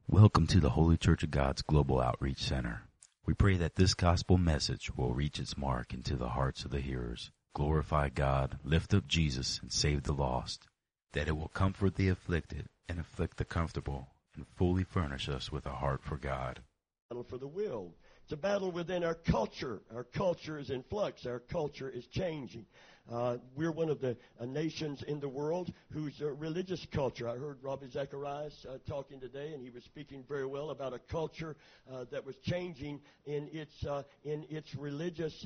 Welcome to the Holy Church of God's Global Outreach Center. We pray that this gospel message will reach its mark into the hearts of the hearers, glorify God, lift up Jesus, and save the lost, that it will comfort the afflicted and afflict the comfortable, and fully furnish us with a heart for God. Battle for the will. It's a battle within our culture. Our culture is in flux. Our culture is changing. We're one of the nations in the world whose religious culture. I heard Ravi Zacharias talking today, and he was speaking very well about a culture that was changing in its religious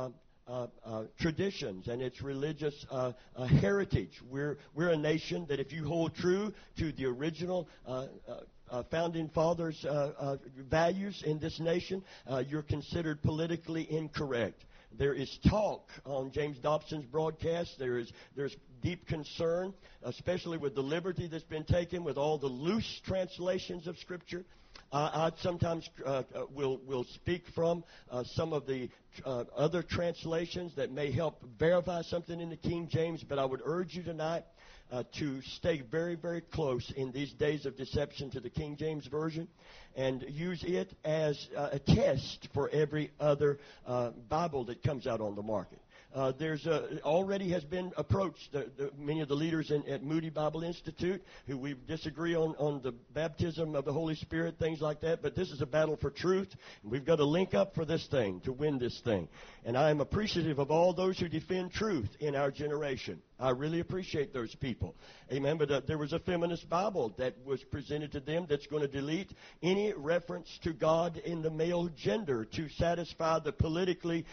traditions and its religious heritage. We're a nation that, if you hold true to the original founding fathers' values in this nation, you're considered politically incorrect. There is talk on James Dobson's broadcast. There's deep concern, especially with the liberty that's been taken with all the loose translations of Scripture. I sometimes will speak from some of the other translations that may help verify something in the King James, but I would urge you tonight to stay very, very close in these days of deception to the King James Version and use it as a test for every other Bible that comes out on the market. There's already has been approached many of the leaders at Moody Bible Institute who we disagree on the baptism of the Holy Spirit, things like that. But this is a battle for truth. We've got to link up for this thing to win this thing. And I am appreciative of all those who defend truth in our generation. I really appreciate those people. Amen. But there was a feminist Bible that was presented to them that's going to delete any reference to God in the male gender to satisfy the politically,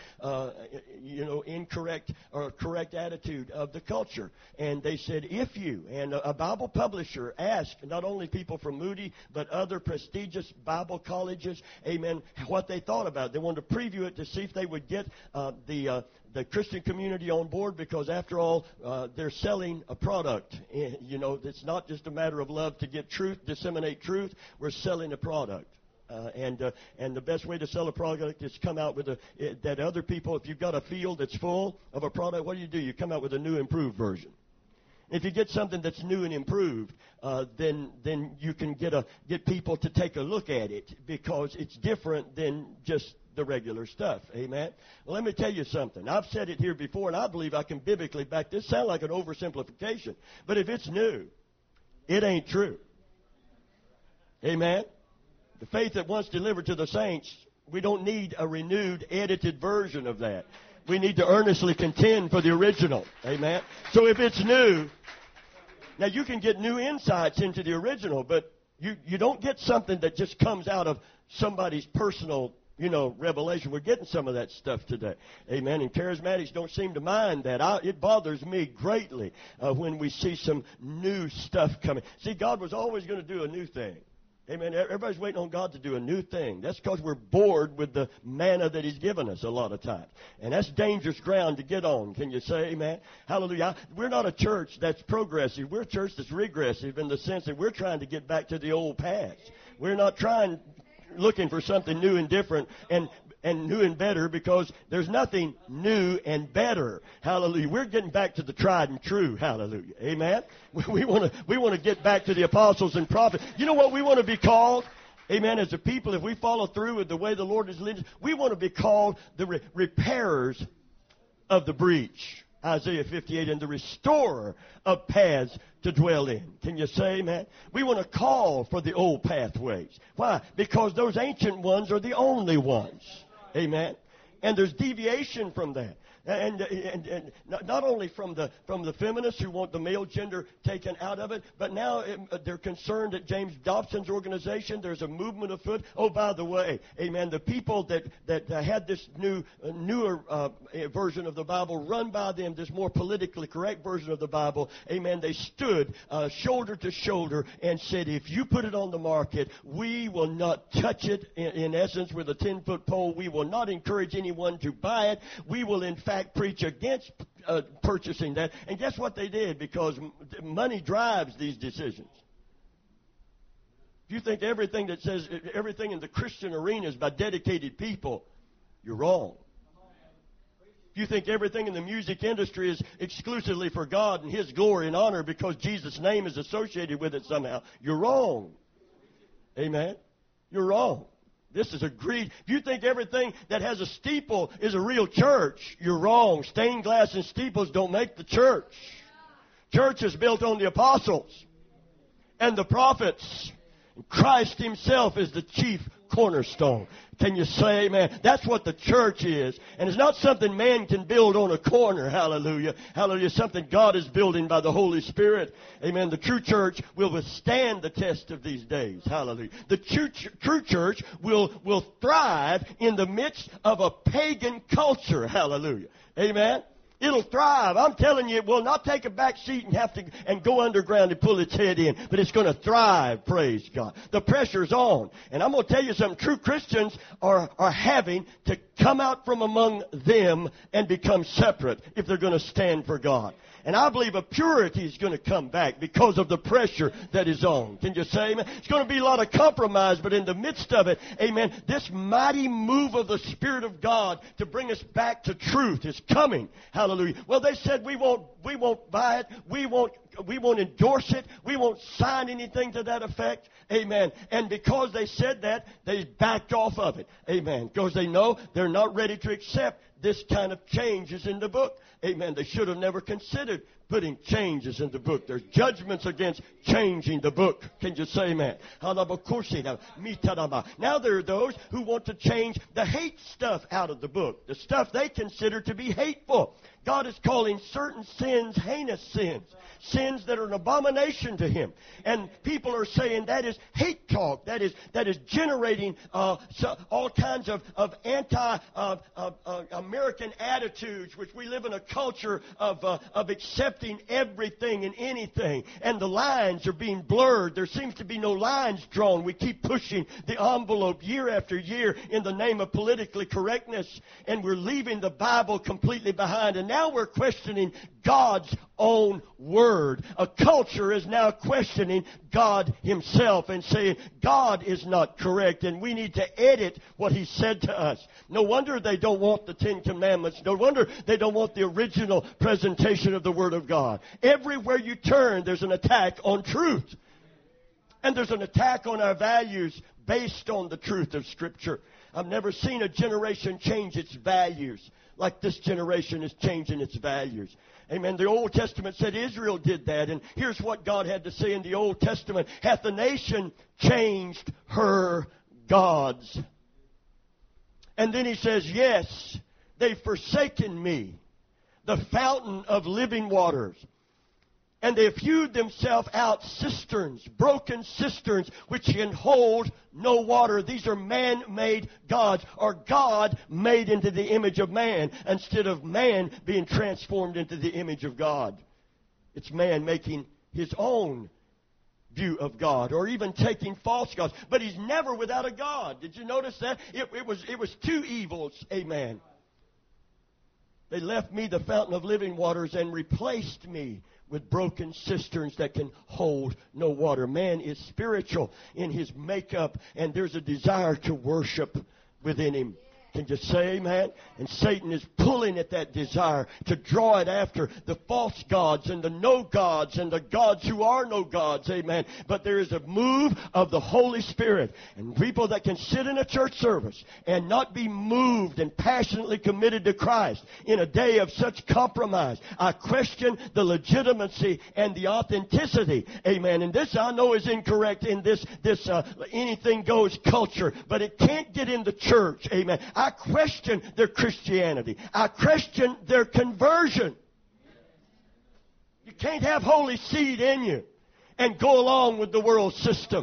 incorrect or correct attitude of the culture. And they said, if you, and a Bible publisher asked not only people from Moody, but other prestigious Bible colleges, amen, what they thought about it. They wanted to preview it to see if they would get the Christian community on board, because after all, they're selling a product. It's not just a matter of love to get truth, disseminate truth. We're selling a product. And the best way to sell a product is come out with that other people, if you've got a field that's full of a product, what do? You come out with a new improved version. If you get something that's new and improved, then you can get people to take a look at it, because it's different than just the regular stuff. Amen. Well, let me tell you something. I've said it here before, and I believe I can biblically back this. Sound like an oversimplification, but if it's new, it ain't true. Amen. The faith that once delivered to the saints, we don't need a renewed, edited version of that. We need to earnestly contend for the original. Amen. So if it's new, now you can get new insights into the original, but you don't get something that just comes out of somebody's personal, revelation. We're getting some of that stuff today. Amen. And charismatics don't seem to mind that. It bothers me greatly when we see some new stuff coming. See, God was always going to do a new thing. Amen. Everybody's waiting on God to do a new thing. That's because we're bored with the manna that He's given us a lot of times. And that's dangerous ground to get on. Can you say amen? Hallelujah. We're not a church that's progressive. We're a church that's regressive in the sense that we're trying to get back to the old past. We're not looking for something new and different and new and better, because there's nothing new and better. Hallelujah. We're getting back to the tried and true. Hallelujah. Amen. We want to get back to the apostles and prophets. You know what we want to be called? Amen. As a people, if we follow through with the way the Lord is leading, we want to be called the repairers of the breach. Isaiah 58, and the restorer of paths to dwell in. Can you say amen? We want to call for the old pathways. Why? Because those ancient ones are the only ones. Amen. And there's deviation from that. And not only from the feminists who want the male gender taken out of it, but now they're concerned at James Dobson's organization. There's a movement afoot. Oh, by the way, amen, the people that had this newer version of the Bible run by them, this more politically correct version of the Bible, amen, they stood shoulder to shoulder and said, if you put it on the market, we will not touch it, in essence, with a 10-foot pole. We will not encourage anyone to buy it. We will, in fact, preach against purchasing that. And guess what they did? Because money drives these decisions. If you think everything that says everything in the Christian arena is by dedicated people, you're wrong. If you think everything in the music industry is exclusively for God and His glory and honor because Jesus' name is associated with it somehow, you're wrong. Amen. You're wrong. This is a greed. If you think everything that has a steeple is a real church, you're wrong. Stained glass and steeples don't make the church. Church is built on the apostles and the prophets. Christ himself is the chief cornerstone. Can you say amen? That's what the church is. And it's not something man can build on a corner. Hallelujah. Hallelujah. It's something God is building by the Holy Spirit. Amen. The true church will withstand the test of these days. Hallelujah. The true church will thrive in the midst of a pagan culture. Hallelujah. Amen. It'll thrive. I'm telling you, it will not take a back seat and go underground and pull its head in, but it's going to thrive, praise God. The pressure's on. And I'm going to tell you something. True Christians are having to come out from among them and become separate if they're going to stand for God. And I believe a purity is going to come back because of the pressure that is on. Can you say amen? It's going to be a lot of compromise, but in the midst of it, amen, this mighty move of the Spirit of God to bring us back to truth is coming. Hallelujah. Well, they said we won't buy it. We won't endorse it. We won't sign anything to that effect. Amen. And because they said that, they backed off of it. Amen. Because they know they're not ready to accept this kind of changes in the book. Amen. They should have never considered putting changes in the book. There's judgments against changing the book. Can you say amen? Now there are those who want to change the hate stuff out of the book. The stuff they consider to be hateful. God is calling certain sins heinous sins. Sins that are an abomination to Him. And people are saying that is hate talk. That is generating all kinds of anti-American attitudes, which we live in a culture of accepting everything and anything. And the lines are being blurred. There seems to be no lines drawn. We keep pushing the envelope year after year in the name of politically correctness. And we're leaving the Bible completely behind. And now we're questioning God's own Word. A culture is now questioning God Himself and saying God is not correct and we need to edit what He said to us. No wonder they don't want the Ten Commandments. No wonder they don't want the original presentation of the Word of God. Everywhere you turn, there's an attack on truth. And there's an attack on our values based on the truth of Scripture. I've never seen a generation change its values like this generation is changing its values. Amen. The Old Testament said Israel did that. And here's what God had to say in the Old Testament. Hath the nation changed her gods? And then He says, yes, they've forsaken me, the fountain of living waters. And they have hewed themselves out cisterns, broken cisterns, which can hold no water. These are man-made gods, or God made into the image of man, instead of man being transformed into the image of God. It's man making his own view of God, or even taking false gods. But he's never without a God. Did you notice that? It was two evils. Amen. They left me the fountain of living waters and replaced me with broken cisterns that can hold no water. Man is spiritual in his makeup, and there's a desire to worship within him. Can you say amen? And Satan is pulling at that desire to draw it after the false gods and the no gods and the gods who are no gods. Amen. But there is a move of the Holy Spirit. And people that can sit in a church service and not be moved and passionately committed to Christ in a day of such compromise. I question the legitimacy and the authenticity. Amen. And this I know is incorrect in this anything goes culture. But it can't get in the church. Amen. I question their Christianity. I question their conversion. You can't have holy seed in you and go along with the world system.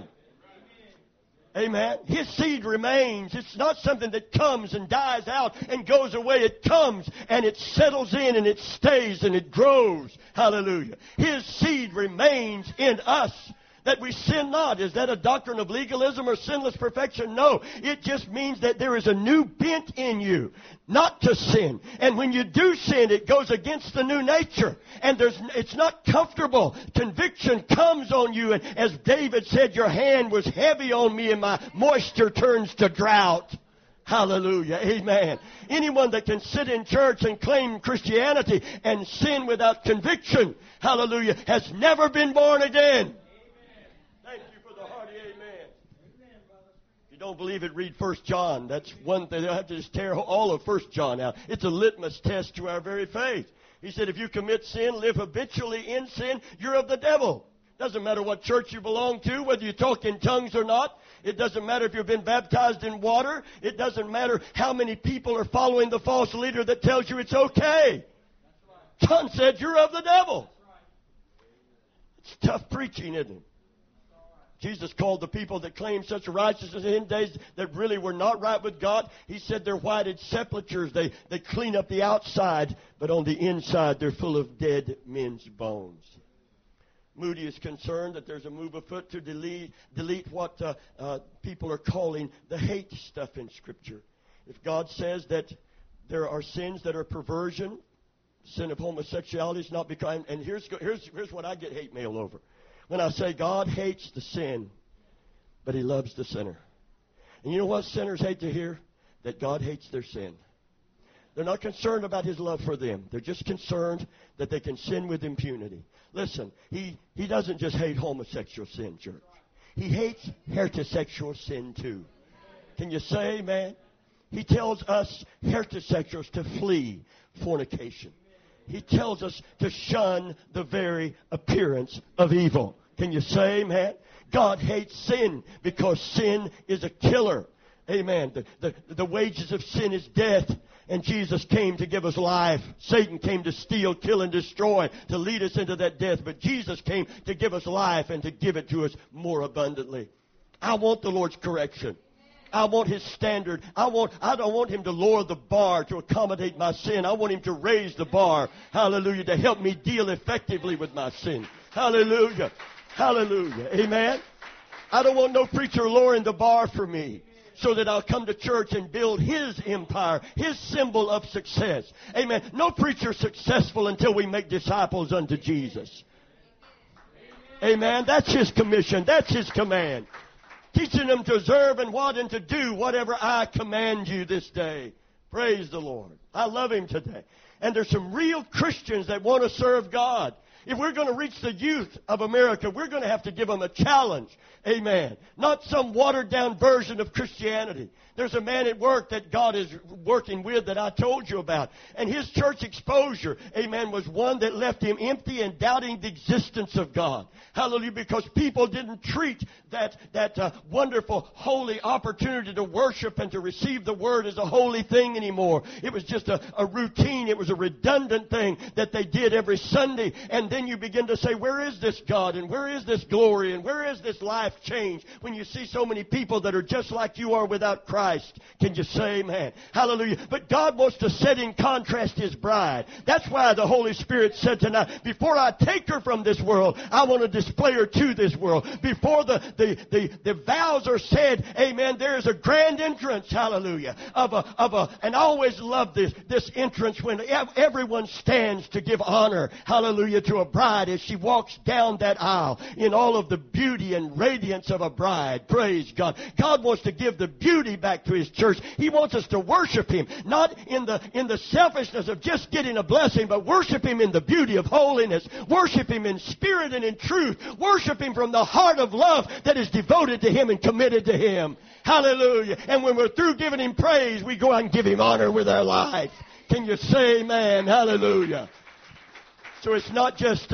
Amen. His seed remains. It's not something that comes and dies out and goes away. It comes and it settles in and it stays and it grows. Hallelujah. His seed remains in us. That we sin not. Is that a doctrine of legalism or sinless perfection? No. It just means that there is a new bent in you not to sin. And when you do sin, it goes against the new nature. And it's not comfortable. Conviction comes on you. And as David said, your hand was heavy on me and my moisture turns to drought. Hallelujah. Amen. Anyone that can sit in church and claim Christianity and sin without conviction, hallelujah, has never been born again. you don't believe it, read 1 John. That's one thing. They'll have to just tear all of 1 John out. It's a litmus test to our very faith. He said, if you commit sin, live habitually in sin, you're of the devil. Doesn't matter what church you belong to, whether you talk in tongues or not. It doesn't matter if you've been baptized in water. It doesn't matter how many people are following the false leader that tells you it's okay. John said, you're of the devil. It's tough preaching, isn't it? Jesus called the people that claimed such righteousness in days that really were not right with God. He said they're whited sepulchres. They clean up the outside, but on the inside they're full of dead men's bones. Moody is concerned that there's a move afoot to delete what people are calling the hate stuff in Scripture. If God says that there are sins that are perversion, sin of homosexuality is not because, and here's what I get hate mail over. When I say God hates the sin, but He loves the sinner. And you know what sinners hate to hear? That God hates their sin. They're not concerned about His love for them. They're just concerned that they can sin with impunity. Listen, He doesn't just hate homosexual sin, church. He hates heterosexual sin too. Can you say amen? He tells us heterosexuals to flee fornication. He tells us to shun the very appearance of evil. Can you say amen? God hates sin because sin is a killer. Amen. The wages of sin is death. And Jesus came to give us life. Satan came to steal, kill, and destroy, to lead us into that death. But Jesus came to give us life and to give it to us more abundantly. I want the Lord's correction. I want His standard. I don't want Him to lower the bar to accommodate my sin. I want Him to raise the bar. Hallelujah. To help me deal effectively with my sin. Hallelujah. Hallelujah. Amen. I don't want no preacher lowering the bar for me, so that I'll come to church and build his empire, his symbol of success. Amen. No preacher successful until we make disciples unto Jesus. Amen. That's His commission. That's His command. Teaching them to observe and what and to do whatever I command you this day. Praise the Lord. I love Him today. And there's some real Christians that want to serve God. If we're going to reach the youth of America, we're going to have to give them a challenge. Amen. Not some watered-down version of Christianity. There's a man at work that God is working with that I told you about. And his church exposure, amen, was one that left him empty and doubting the existence of God. Hallelujah. Because people didn't treat that wonderful, holy opportunity to worship and to receive the Word as a holy thing anymore. It was just a routine. It was a redundant thing that they did every Sunday. And then you begin to say, where is this God? And where is this glory? And where is this life change? When you see so many people that are just like you are without Christ. Can you say amen? Hallelujah. But God wants to set in contrast His bride. That's why the Holy Spirit said tonight, before I take her from this world, I want to display her to this world. Before the vows are said, amen, there is a grand entrance, hallelujah, and I always love this entrance when everyone stands to give honor, hallelujah, to a bride as she walks down that aisle in all of the beauty and radiance of a bride. Praise God. God wants to give the beauty back to His church. He wants us to worship Him, not in the selfishness of just getting a blessing, but worship Him in the beauty of holiness. Worship Him in spirit and in truth. Worship Him from the heart of love that is devoted to Him and committed to Him. Hallelujah. And when we're through giving Him praise, we go out and give Him honor with our life. Can you say amen? Hallelujah. So it's not just,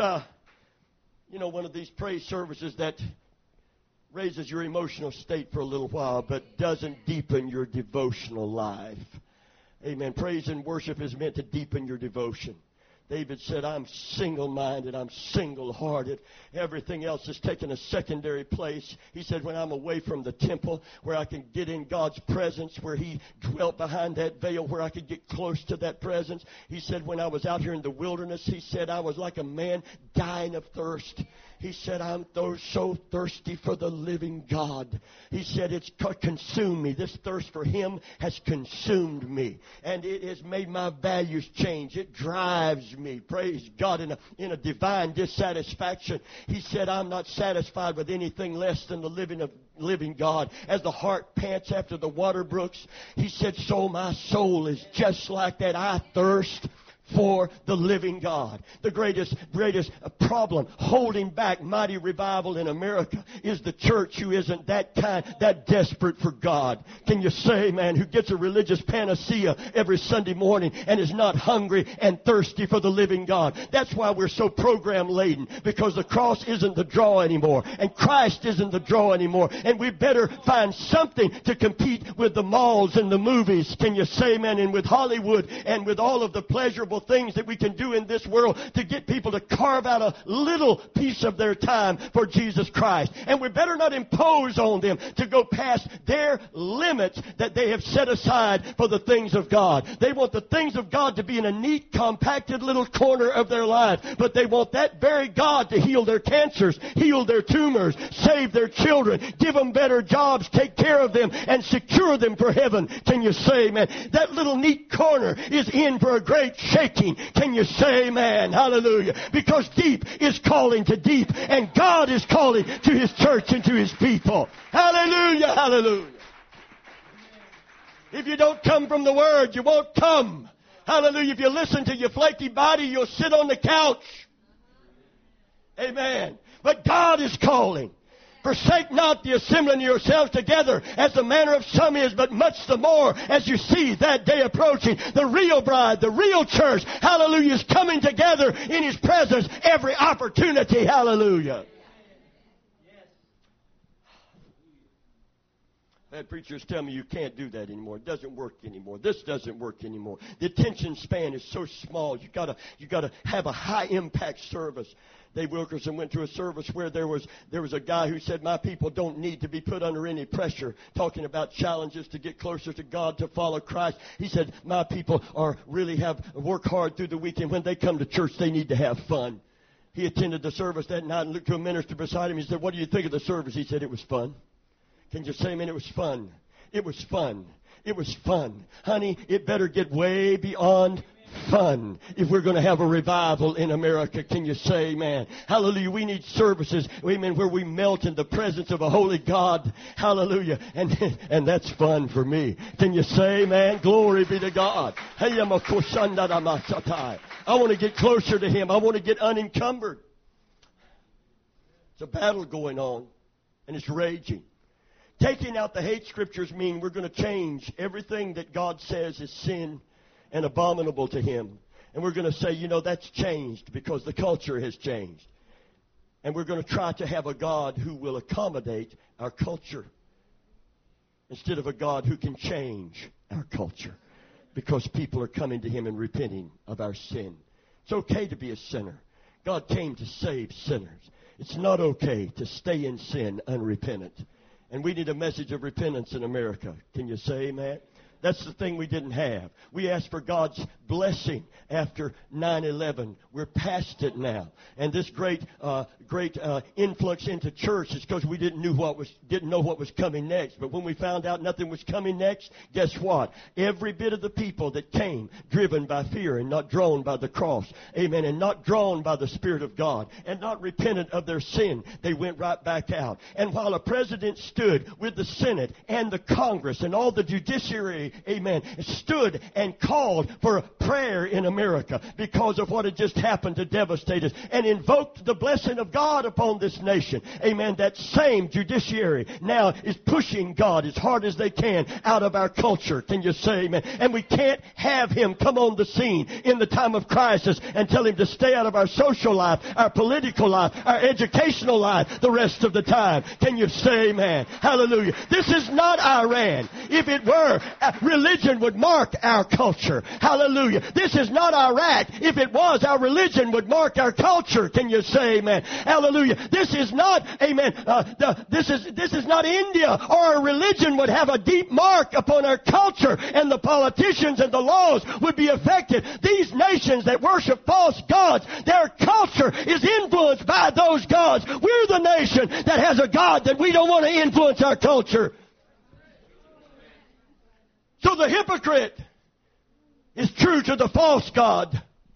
one of these praise services that raises your emotional state for a little while, but doesn't deepen your devotional life. Amen. Praise and worship is meant to deepen your devotion. David said, I'm single-minded, I'm single-hearted. Everything else is taking a secondary place. He said, when I'm away from the temple, where I can get in God's presence, where He dwelt behind that veil, where I could get close to that presence. He said, when I was out here in the wilderness, he said, I was like a man dying of thirst. He said, I'm so thirsty for the living God. He said, it's consumed me. This thirst for Him has consumed me. And it has made my values change. It drives me, praise God, in a divine dissatisfaction. He said, I'm not satisfied with anything less than the living God. As the hart pants after the water brooks, he said, so my soul is just like that. I thirst for the living God. The greatest problem holding back mighty revival in America is the church who isn't that desperate for God. Can you say, man, who gets a religious panacea every Sunday morning and is not hungry and thirsty for the living God? That's why we're so program laden, because the cross isn't the draw anymore, and Christ isn't the draw anymore, and we better find something to compete with the malls and the movies. Can you say, man, and with Hollywood and with all of the pleasurable things that we can do in this world to get people to carve out a little piece of their time for Jesus Christ. And we better not impose on them to go past their limits that they have set aside for the things of God. They want the things of God to be in a neat, compacted little corner of their life, but they want that very God to heal their cancers, heal their tumors, save their children, give them better jobs, take care of them, and secure them for heaven. Can you say, man, that little neat corner is in for a great shaking. Can you say, man, hallelujah? Because deep is calling to deep, and God is calling to His church and to His people. Hallelujah, hallelujah. If you don't come from the Word, you won't come. Hallelujah. If you listen to your flaky body, you'll sit on the couch. Amen. But God is calling. Forsake not the assembling of yourselves together, as the manner of some is, but much the more as you see that day approaching. The real bride, the real church, hallelujah, is coming together in His presence every opportunity. Hallelujah. I had preachers tell me you can't do that anymore. It doesn't work anymore. This doesn't work anymore. The attention span is so small. You gotta have a high impact service. Dave Wilkerson went to a service where there was a guy who said, my people don't need to be put under any pressure, talking about challenges to get closer to God, to follow Christ. He said, my people work hard through the weekend. When they come to church, they need to have fun. He attended the service that night and looked to a minister beside him. He said, what do you think of the service? He said, it was fun. Can you say, man, it was fun? It was fun. It was fun. Honey, it better get way beyond fun if we're going to have a revival in America. Can you say, man? Hallelujah. We need services, amen, where we melt in the presence of a holy God. Hallelujah. And that's fun for me. Can you say, man? Glory be to God. I want to get closer to Him. I want to get unencumbered. It's a battle going on, and it's raging. Taking out the hate scriptures mean we're going to change everything that God says is sin and abominable to Him. And we're going to say, that's changed because the culture has changed. And we're going to try to have a God who will accommodate our culture instead of a God who can change our culture, because people are coming to Him and repenting of our sin. It's okay to be a sinner. God came to save sinners. It's not okay to stay in sin unrepentant. And we need a message of repentance in America. Can you say amen? That's the thing we didn't have. We asked for God's blessing after 9/11. We're past it now. And this great influx into church is because we didn't know what was coming next. But when we found out nothing was coming next, guess what? Every bit of the people that came driven by fear and not drawn by the cross, amen, and not drawn by the Spirit of God and not repentant of their sin, they went right back out. And while a president stood with the Senate and the Congress and all the judiciary, amen, stood and called for a prayer in America because of what had just happened to devastate us, and invoked the blessing of God upon this nation. Amen. That same judiciary now is pushing God as hard as they can out of our culture. Can you say amen? And we can't have Him come on the scene in the time of crisis and tell Him to stay out of our social life, our political life, our educational life the rest of the time. Can you say amen? Hallelujah. This is not Iran. If it were, religion would mark our culture. Hallelujah. This is not Iraq. If it was, our religion would mark our culture. Can you say amen? Hallelujah. This is not, amen, this is not India, or our religion would have a deep mark upon our culture, and the politicians and the laws would be affected. These nations that worship false gods, their culture is influenced by those gods. We're the nation that has a God that we don't want to influence our culture. So the hypocrite is true to the false God.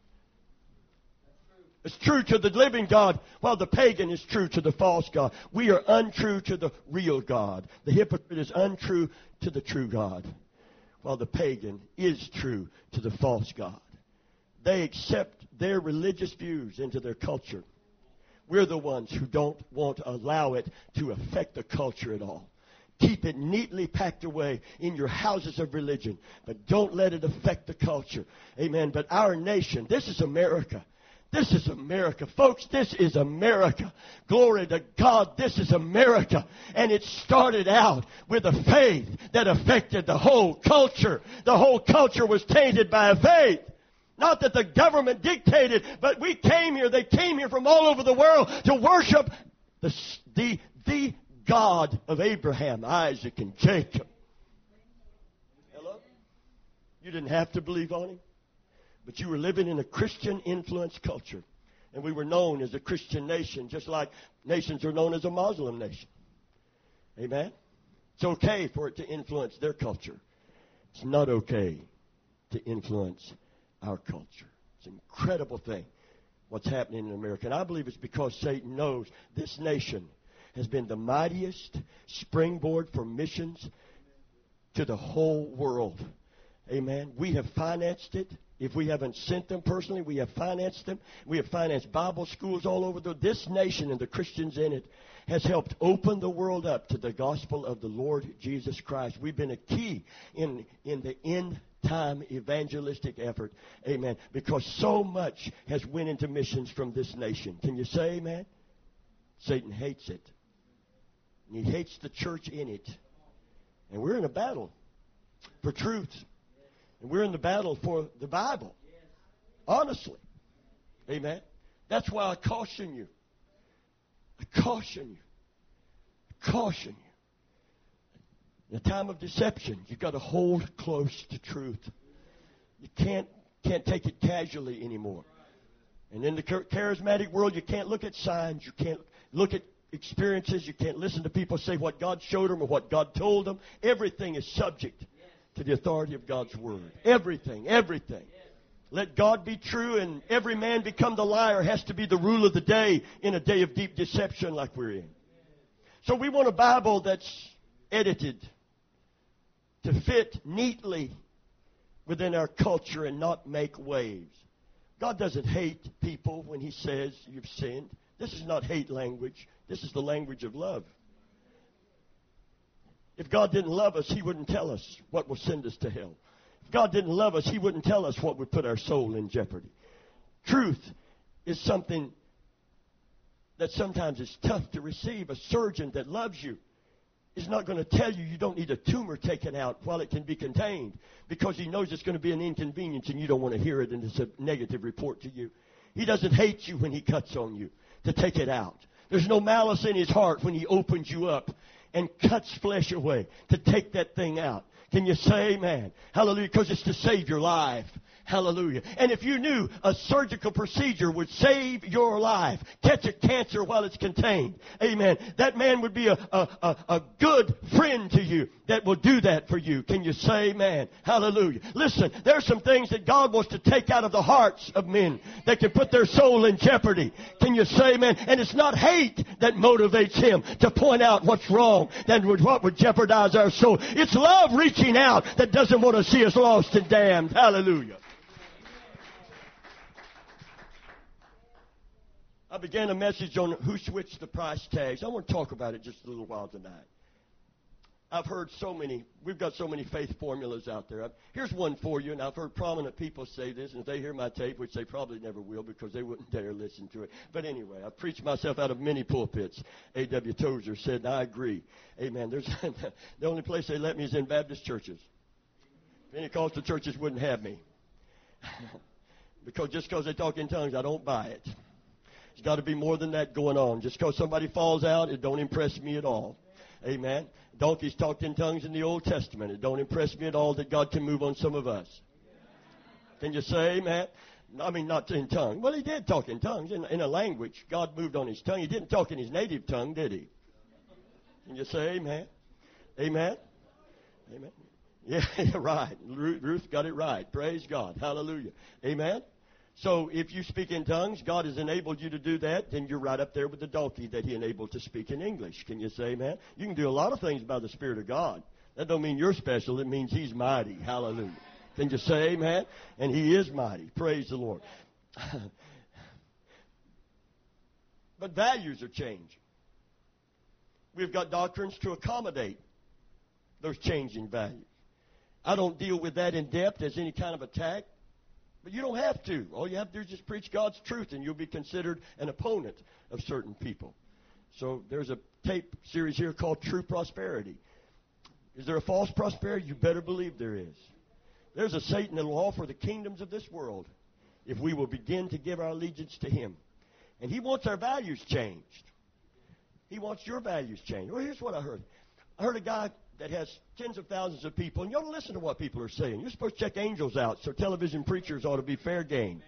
It's true to the living God, while the pagan is true to the false God. We are untrue to the real God. The hypocrite is untrue to the true God, while the pagan is true to the false God. They accept their religious views into their culture. We're the ones who won't allow it to affect the culture at all. Keep it neatly packed away in your houses of religion, but don't let it affect the culture. Amen. But our nation, this is America. This is America. Folks, this is America. Glory to God, this is America. And it started out with a faith that affected the whole culture. The whole culture was tainted by a faith. Not that the government dictated, but we came here. They came here from all over the world to worship the God of Abraham, Isaac, and Jacob. Hello? You didn't have to believe on him, but you were living in a Christian-influenced culture. And we were known as a Christian nation, just like nations are known as a Muslim nation. Amen? It's okay for it to influence their culture. It's not okay to influence our culture. It's an incredible thing what's happening in America. And I believe it's because Satan knows this nation has been the mightiest springboard for missions to the whole world. Amen. We have financed it. If we haven't sent them personally, we have financed them. We have financed Bible schools all over. This nation and the Christians in it has helped open the world up to the gospel of the Lord Jesus Christ. We've been a key in the end time evangelistic effort. Amen. Because so much has went into missions from this nation. Can you say amen? Satan hates it. And he hates the church in it. And we're in a battle for truth. And we're in the battle for the Bible. Honestly. Amen. That's why I caution you. I caution you. I caution you. In a time of deception, you've got to hold close to truth. You can't take it casually anymore. And in the charismatic world, you can't look at signs. You can't look at experiences. You can't listen to people say what God showed them or what God told them. Everything is subject to the authority of God's Word. Everything. Let God be true and every man become the liar has to be the rule of the day in a day of deep deception like we're in. So we want a Bible that's edited to fit neatly within our culture and not make waves. God doesn't hate people when He says you've sinned. This is not hate language. This is the language of love. If God didn't love us, He wouldn't tell us what will send us to hell. If God didn't love us, He wouldn't tell us what would put our soul in jeopardy. Truth is something that sometimes is tough to receive. A surgeon that loves you is not going to tell you you don't need a tumor taken out while it can be contained because he knows it's going to be an inconvenience and you don't want to hear it and it's a negative report to you. He doesn't hate you when He cuts on you to take it out. There's no malice in His heart when He opens you up and cuts flesh away to take that thing out. Can you say amen? Hallelujah. Because it's to save your life. Hallelujah. And if you knew a surgical procedure would save your life, catch a cancer while it's contained, amen, that man would be a good friend to you that will do that for you. Can you say amen? Hallelujah. Listen, there are some things that God wants to take out of the hearts of men that can put their soul in jeopardy. Can you say amen? And it's not hate that motivates Him to point out what's wrong, what would jeopardize our soul. It's love reaching out that doesn't want to see us lost and damned. Hallelujah. I began a message on who switched the price tags. I want to talk about it just a little while tonight. I've heard we've got so many faith formulas out there. Here's one for you, and I've heard prominent people say this, and if they hear my tape, which they probably never will because they wouldn't dare listen to it. But anyway, I've preached myself out of many pulpits. A.W. Tozer said, and I agree. Amen. The only place they let me is in Baptist churches. Pentecostal churches wouldn't have me. Just because they talk in tongues, I don't buy it. There's got to be more than that going on. Just because somebody falls out, it don't impress me at all. Amen. Donkeys talked in tongues in the Old Testament. It don't impress me at all that God can move on some of us. Can you say amen? I mean, not in tongues. Well, He did talk in tongues, in a language. God moved on His tongue. He didn't talk in His native tongue, did He? Can you say amen? Amen? Amen. Yeah, right. Ruth got it right. Praise God. Hallelujah. Amen? So if you speak in tongues, God has enabled you to do that, then you're right up there with the donkey that He enabled to speak in English. Can you say amen? You can do a lot of things by the Spirit of God. That don't mean you're special. It means He's mighty. Hallelujah. Can you say amen? And He is mighty. Praise the Lord. But values are changing. We've got doctrines to accommodate those changing values. I don't deal with that in depth as any kind of attack, but you don't have to. All you have to do is just preach God's truth, and you'll be considered an opponent of certain people. So there's a tape series here called True Prosperity. Is there a false prosperity? You better believe there is. There's a Satan that will offer the kingdoms of this world if we will begin to give our allegiance to him. And he wants our values changed. He wants your values changed. Well, here's what I heard. I heard a guy that has tens of thousands of people, and you ought to listen to what people are saying. You're supposed to check angels out, so television preachers ought to be fair game.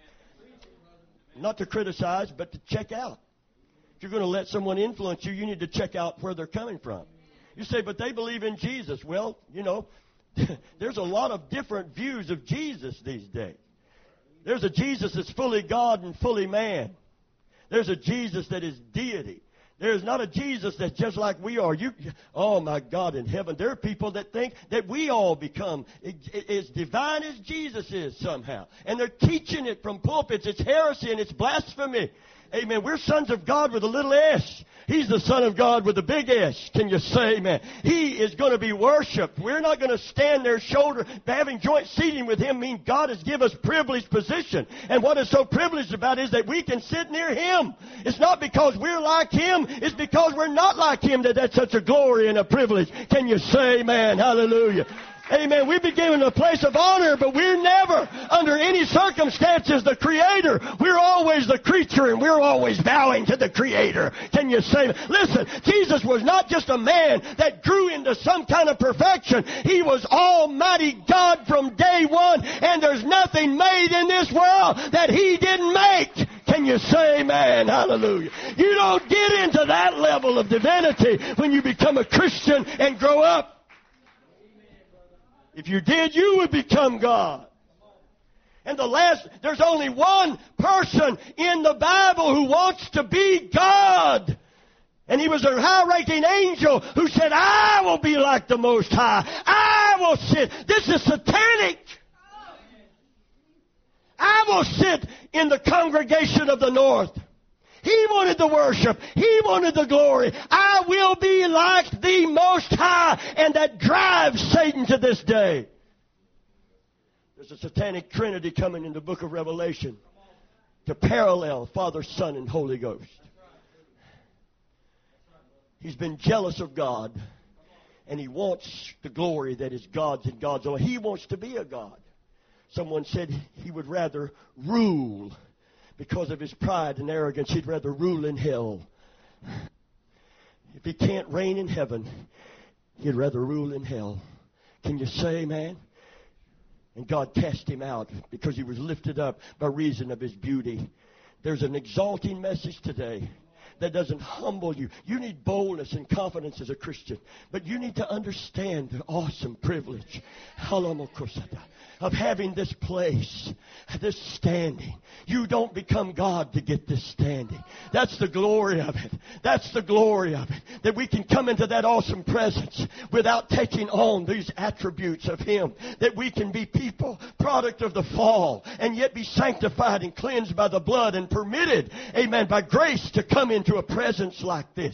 Not to criticize, but to check out. If you're going to let someone influence you, you need to check out where they're coming from. You say, but they believe in Jesus. Well, you know, there's a lot of different views of Jesus these days. There's a Jesus that's fully God and fully man. There's a Jesus that is deity. There's not a Jesus that's just like we are. Oh, my God, in heaven, there are people that think that we all become as divine as Jesus is somehow. And they're teaching it from pulpits. It's heresy and it's blasphemy. Amen. We're sons of God with a little s. He's the Son of God with a big S. Can you say amen? He is going to be worshipped. We're not going to stand there shoulder. Having joint seating with Him means God has given us privileged position. And what is so privileged about it is that we can sit near Him. It's not because we're like Him. It's because we're not like Him that's such a glory and a privilege. Can you say amen? Hallelujah. Amen. We've been given a place of honor, but we're never, under any circumstances, the Creator. We're always the creature, and we're always bowing to the Creator. Can you say, listen, Jesus was not just a man that grew into some kind of perfection. He was Almighty God from day one, and there's nothing made in this world that He didn't make. Can you say amen? Hallelujah. You don't get into that level of divinity when you become a Christian and grow up. If you did, you would become God. And there's only one person in the Bible who wants to be God. And he was a high-ranking angel who said, I will be like the Most High. I will sit. This is satanic. I will sit in the congregation of the north. He wanted the worship. He wanted the glory. I will be like the Most High. And that drives Satan to this day. There's a satanic trinity coming in the book of Revelation to parallel Father, Son, and Holy Ghost. He's been jealous of God. And he wants the glory that is God's and God's own. He wants to be a God. Someone said he would rather rule. Because of his pride and arrogance, he'd rather rule in hell. If he can't reign in heaven, he'd rather rule in hell. Can you say amen? And God cast him out because he was lifted up by reason of his beauty. There's an exalting message today that doesn't humble you. You need boldness and confidence as a Christian. But you need to understand the awesome privilege of having this place, this standing. You don't become God to get this standing. That's the glory of it. That's the glory of it. That we can come into that awesome presence without taking on these attributes of Him. That we can be people, product of the fall, and yet be sanctified and cleansed by the blood and permitted, amen, by grace to come into a presence like this.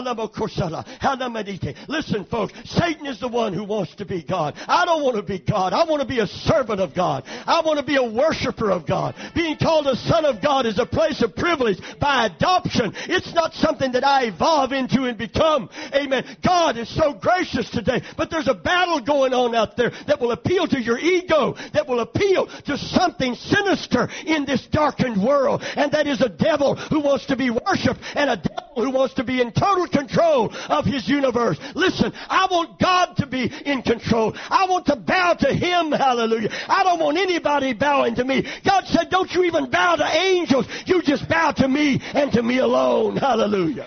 Listen, folks, Satan is the one who wants to be God. I don't want to be God. I want to be a servant of God. I want to be a worshiper of God. Being called a son of God is a place of privilege by adoption. It's not something that I evolve into and become. Amen. God is so gracious today, but there's a battle going on out there that will appeal to your ego, that will appeal to something sinister in this darkened world, and that is a devil who wants to be worshipped and a devil who wants to be in total control of his universe. Listen, I want God to be in control. I want to bow to Him. Hallelujah. I don't want anybody bowing to me. God said, don't you even bow to angels. You just bow to me and to me alone. Hallelujah.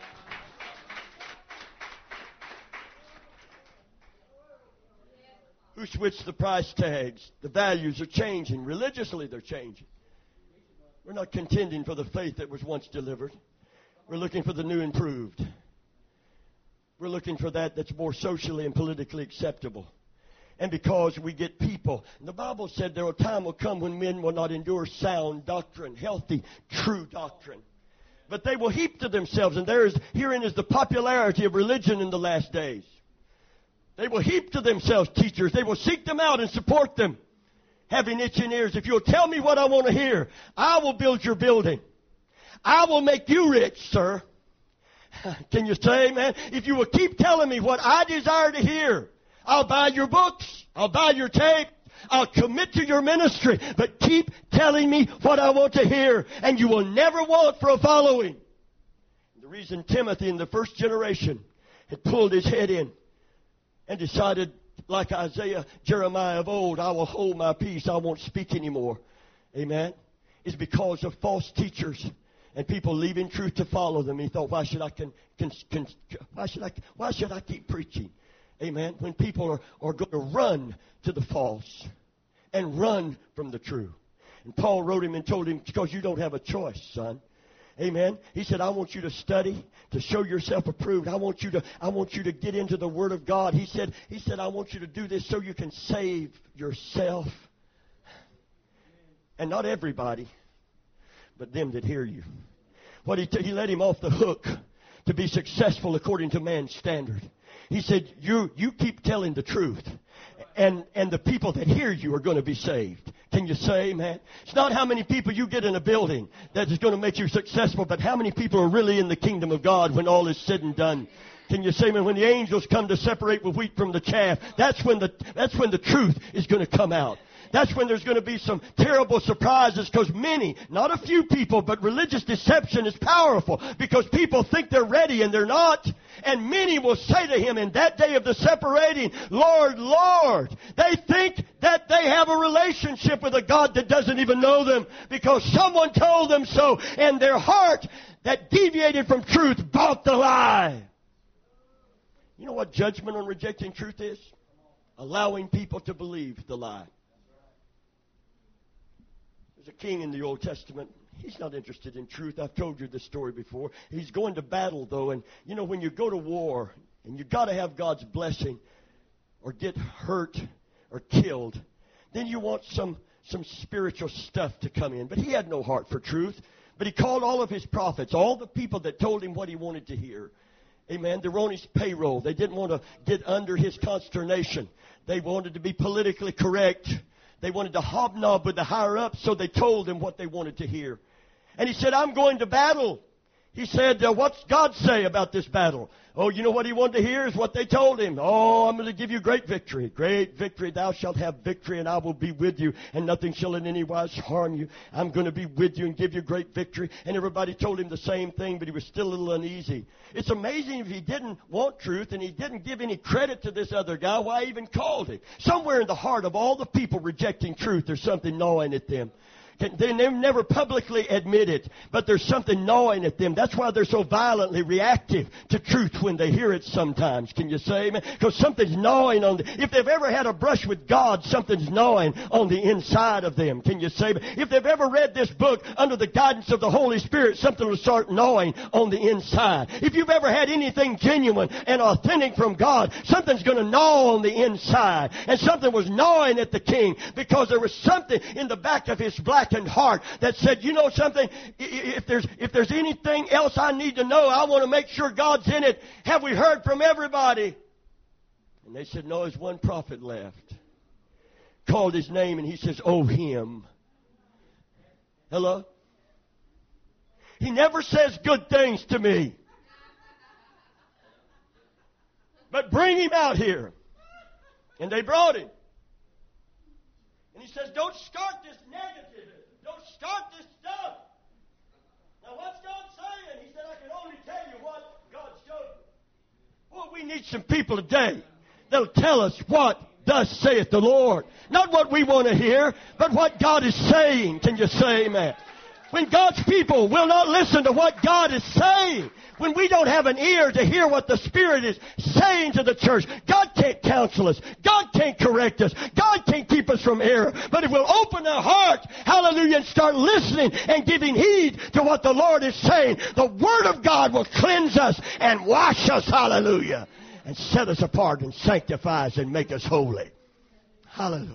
Who switched the price tags? The values are changing. Religiously, they're changing. We're not contending for the faith that was once delivered. We're looking for the new improved. We're looking for that that's more socially and politically acceptable. And because we get people. And the Bible said there a time will come when men will not endure sound doctrine, healthy, true doctrine. But they will heap to themselves, and herein is the popularity of religion in the last days. They will heap to themselves teachers. They will seek them out and support them. Having itching ears, if you'll tell me what I want to hear, I will build your building. I will make you rich, sir. Can you say amen? If you will keep telling me what I desire to hear, I'll buy your books. I'll buy your tape. I'll commit to your ministry. But keep telling me what I want to hear, and you will never want for a following. The reason Timothy in the first generation had pulled his head in and decided, like Isaiah, Jeremiah of old, I will hold my peace. I won't speak anymore. Amen. Is because of false teachers and people leaving truth to follow them. He thought, why should I keep preaching? Amen. When people are going to run to the false and run from the true. And Paul wrote him and told him, because you don't have a choice, son. Amen. He said, I want you to study, to show yourself approved. I want you to get into the Word of God. He said, I want you to do this so you can save yourself. And not everybody, but them that hear you. He let him off the hook to be successful according to man's standard. He said, you keep telling the truth. And the people that hear you are going to be saved. Can you say amen? It's not how many people you get in a building that is going to make you successful, but how many people are really in the kingdom of God when all is said and done. Can you say amen? When the angels come to separate the wheat from the chaff, that's when the truth is going to come out. That's when there's going to be some terrible surprises, because many, not a few people, but religious deception is powerful because people think they're ready and they're not. And many will say to him in that day of the separating, Lord, Lord. They think that they have a relationship with a God that doesn't even know them because someone told them so, and their heart that deviated from truth bought the lie. You know what judgment on rejecting truth is? Allowing people to believe the lie. There's a king in the Old Testament. He's not interested in truth. I've told you this story before. He's going to battle, though. And, you know, when you go to war and you've got to have God's blessing or get hurt or killed, then you want some spiritual stuff to come in. But he had no heart for truth. But he called all of his prophets, all the people that told him what he wanted to hear. Amen. They were on his payroll. They didn't want to get under his consternation. They wanted to be politically correct. They wanted to hobnob with the higher-ups, so they told him what they wanted to hear. And he said, I'm going to battle. He said, what's God say about this battle? Oh, you know what he wanted to hear is what they told him. Oh, I'm going to give you great victory. Great victory. Thou shalt have victory, and I will be with you, and nothing shall in any wise harm you. I'm going to be with you and give you great victory. And everybody told him the same thing, but he was still a little uneasy. It's amazing if he didn't want truth and he didn't give any credit to this other guy, why he even called him. Somewhere in the heart of all the people rejecting truth, there's something gnawing at them. They never publicly admit it, but there's something gnawing at them. That's why they're so violently reactive to truth when they hear it sometimes. Can you say amen? Because something's gnawing on them. If they've ever had a brush with God, something's gnawing on the inside of them. Can you say amen? If they've ever read this book under the guidance of the Holy Spirit, something will start gnawing on the inside. If you've ever had anything genuine and authentic from God, something's going to gnaw on the inside. And something was gnawing at the king because there was something in the back of his blackened heart that said, you know something, if there's anything else I need to know, I want to make sure God's in it. Have we heard from everybody? And they said, no, there's one prophet left. Called his name and he says, oh, him. Hello? He never says good things to me. But bring him out here. And they brought him. And he says, don't start this negative. Don't start this stuff. Now, what's God saying? He said, I can only tell you what God showed me. Well, we need some people today that'll tell us what thus saith the Lord. Not what we want to hear, but what God is saying. Can you say amen? When God's people will not listen to what God is saying, when we don't have an ear to hear what the Spirit is saying to the church, God can't counsel us. God can't correct us. God can't keep us from error. But if we'll open our heart, hallelujah, and start listening and giving heed to what the Lord is saying, the Word of God will cleanse us and wash us, hallelujah, and set us apart and sanctify us and make us holy. Hallelujah.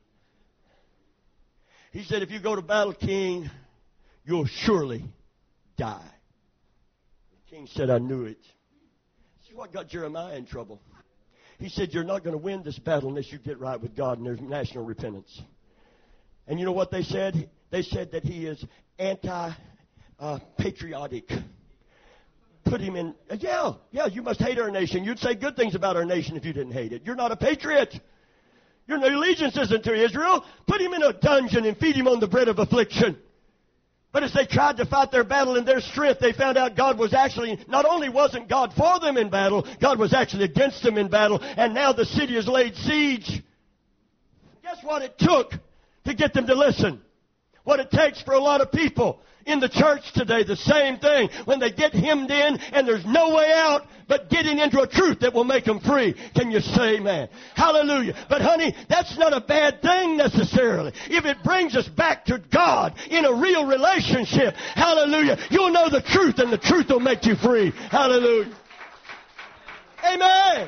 He said, if you go to battle, king, you'll surely die. The king said, I knew it. See what got Jeremiah in trouble? He said, you're not going to win this battle unless you get right with God and there's national repentance. And you know what they said? They said that he is anti-patriotic. Put him in, yeah, you must hate our nation. You'd say good things about our nation if you didn't hate it. You're not a patriot. Your allegiance isn't to Israel. Put him in a dungeon and feed him on the bread of affliction. But as they tried to fight their battle in their strength, they found out God was actually, not only wasn't God for them in battle, God was actually against them in battle. And now the city is laid siege. Guess what it took to get them to listen? What it takes for a lot of people in the church today, the same thing. When they get hemmed in and there's no way out but getting into a truth that will make them free. Can you say amen? Hallelujah. But honey, that's not a bad thing necessarily. If it brings us back to God in a real relationship, hallelujah, you'll know the truth and the truth will make you free. Hallelujah. Amen.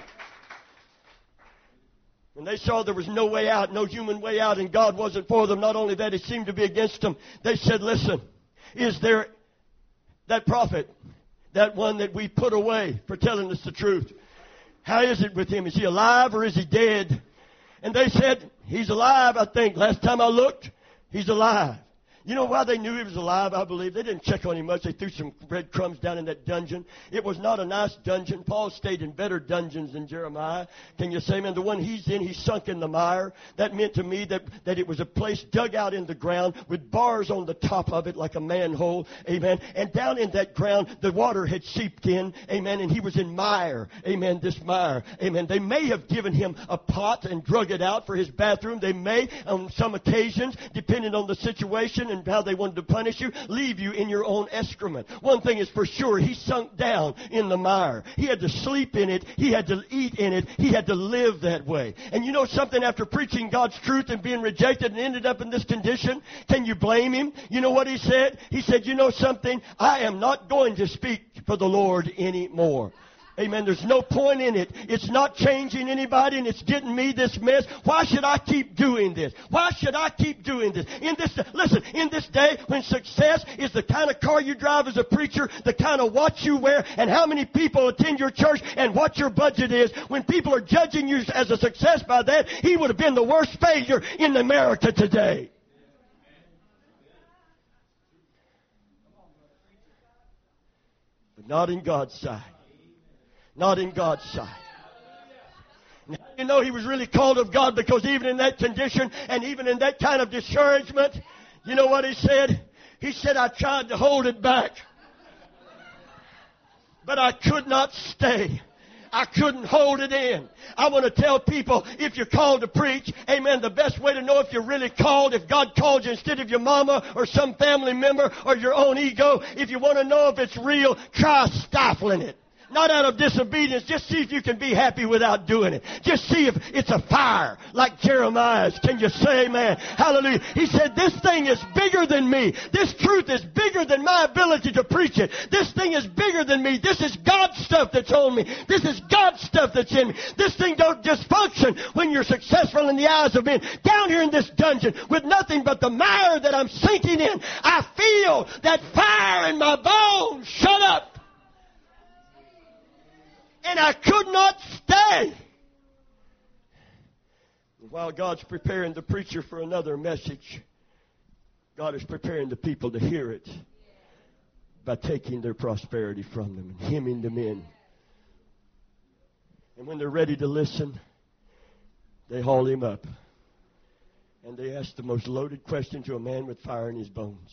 When they saw there was no way out, no human way out, and God wasn't for them, not only that, it seemed to be against them, they said, listen, is there that prophet, that one that we put away for telling us the truth? How is it with him? Is he alive or is he dead? And they said, he's alive, I think. Last time I looked, he's alive. You know why they knew he was alive, I believe? They didn't check on him much. They threw some breadcrumbs down in that dungeon. It was not a nice dungeon. Paul stayed in better dungeons than Jeremiah. Can you say, amen? The one he's in, he's sunk in the mire. That meant to me that it was a place dug out in the ground with bars on the top of it like a manhole. Amen. And down in that ground, the water had seeped in. Amen. And he was in mire. Amen. This mire. Amen. They may have given him a pot and drug it out for his bathroom. They may, on some occasions, depending on the situation and how they wanted to punish you, leave you in your own excrement. One thing is for sure, he sunk down in the mire. He had to sleep in it. He had to eat in it. He had to live that way. And you know something? After preaching God's truth and being rejected and ended up in this condition, can you blame him? You know what he said? He said, you know something? I am not going to speak for the Lord anymore. Amen. There's no point in it. It's not changing anybody, and it's getting me this mess. Why should I keep doing this? Why should I keep doing this? Listen, in this day when success is the kind of car you drive as a preacher, the kind of watch you wear, and how many people attend your church, and what your budget is, when people are judging you as a success by that, he would have been the worst failure in America today. But not in God's sight. Not in God's sight. Now, you know he was really called of God, because even in that condition and even in that kind of discouragement, you know what he said? He said, I tried to hold it back, but I could not stay. I couldn't hold it in. I want to tell people, if you're called to preach, amen, the best way to know if you're really called, if God called you instead of your mama or some family member or your own ego, if you want to know if it's real, try stifling it. Not out of disobedience. Just see if you can be happy without doing it. Just see if it's a fire like Jeremiah's. Can you say amen? Hallelujah. He said, this thing is bigger than me. This truth is bigger than my ability to preach it. This thing is bigger than me. This is God's stuff that's on me. This is God's stuff that's in me. This thing don't just function when you're successful in the eyes of men. Down here in this dungeon with nothing but the mire that I'm sinking in, I feel that fire in my bones. Shut up. And I could not stay. While God's preparing the preacher for another message, God is preparing the people to hear it by taking their prosperity from them and hemming them in. And when they're ready to listen, they haul him up. And they ask the most loaded question to a man with fire in his bones.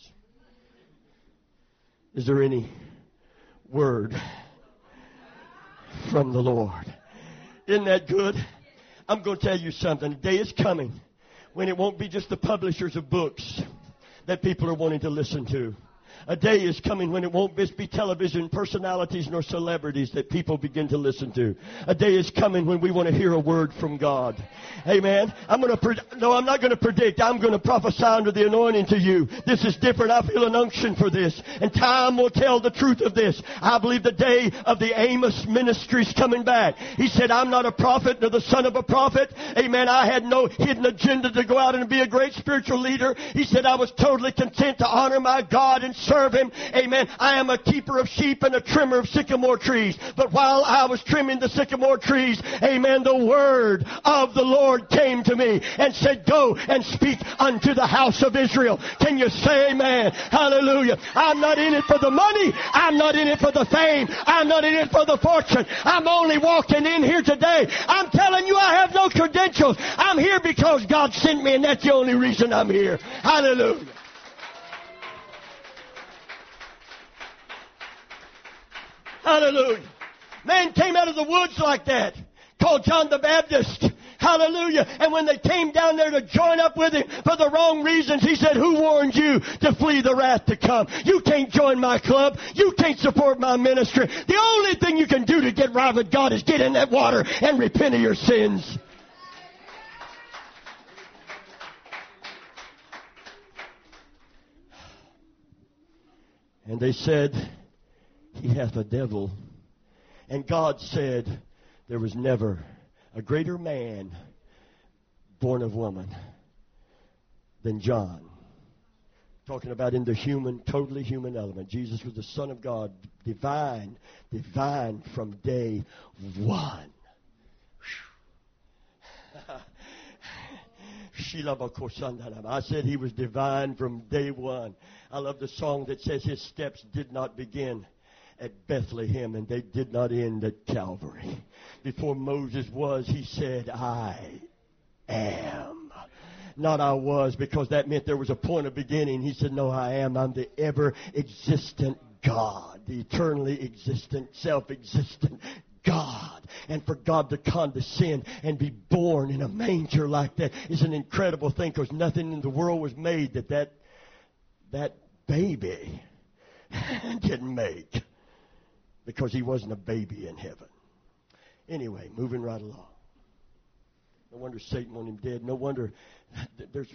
Is there any word from the Lord? Isn't that good? I'm going to tell you something. The day is coming when it won't be just the publishers of books that people are wanting to listen to. A day is coming when it won't just be television personalities nor celebrities that people begin to listen to. A day is coming when we want to hear a word from God. Amen. I'm not going to predict. I'm going to prophesy under the anointing to you. This is different. I feel an unction for this. And time will tell the truth of this. I believe the day of the Amos ministry is coming back. He said, I'm not a prophet nor the son of a prophet. Amen. I had no hidden agenda to go out and be a great spiritual leader. He said, I was totally content to honor my God and serve Him. Amen. I am a keeper of sheep and a trimmer of sycamore trees. But while I was trimming the sycamore trees, amen, the word of the Lord came to me and said, go and speak unto the house of Israel. Can you say amen? Hallelujah. I'm not in it for the money. I'm not in it for the fame. I'm not in it for the fortune. I'm only walking in here today. I'm telling you, I have no credentials. I'm here because God sent me, and that's the only reason I'm here. Hallelujah. Hallelujah. Man came out of the woods like that, called John the Baptist. Hallelujah. And when they came down there to join up with him for the wrong reasons, he said, who warned you to flee the wrath to come? You can't join my club. You can't support my ministry. The only thing you can do to get right with God is get in that water and repent of your sins. And they said, he hath a devil. And God said, there was never a greater man born of woman than John. Talking about in the human, totally human element. Jesus was the Son of God, divine from day one. I said he was divine from day one. I love the song that says his steps did not begin at Bethlehem and they did not end at Calvary. Before Moses was, he said, I am. Not I was, because that meant there was a point of beginning. He said, no, I am. I'm the ever-existent God, the eternally existent, self-existent God. And for God to condescend and be born in a manger like that is an incredible thing, because nothing in the world was made that baby didn't make, because he wasn't a baby in heaven. Anyway, moving right along. No wonder Satan wanted him dead. No wonder there's,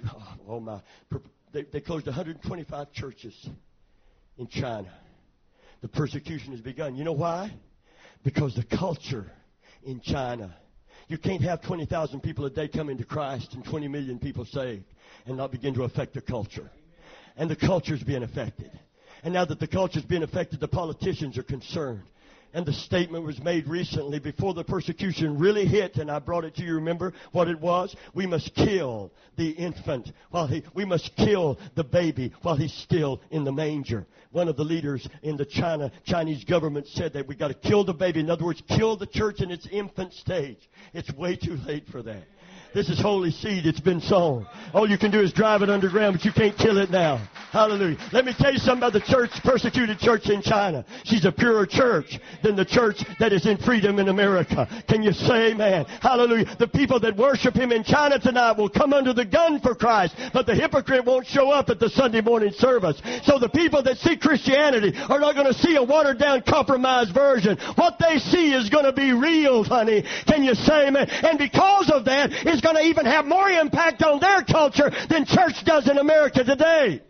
they closed 125 churches in China. The persecution has begun. You know why? Because the culture in China, you can't have 20,000 people a day coming to Christ and 20 million people saved and not begin to affect the culture. And the culture's being affected. And now that the culture's being affected, the politicians are concerned. And the statement was made recently before the persecution really hit, and I brought it to you. Remember what it was? We must kill the infant we must kill the baby while he's still in the manger. One of the leaders in the Chinese government said that we got to kill the baby. In other words, kill the church in its infant stage. It's way too late for that. This is holy seed. It's been sown. All you can do is drive it underground, but you can't kill it now. Hallelujah. Let me tell you something about the church, persecuted church in China. She's a purer church than the church that is in freedom in America. Can you say amen? Hallelujah. The people that worship Him in China tonight will come under the gun for Christ, but the hypocrite won't show up at the Sunday morning service. So the people that see Christianity are not going to see a watered-down, compromised version. What they see is going to be real, honey. Can you say amen? And because of that, it's going to even have more impact on their culture than church does in America today.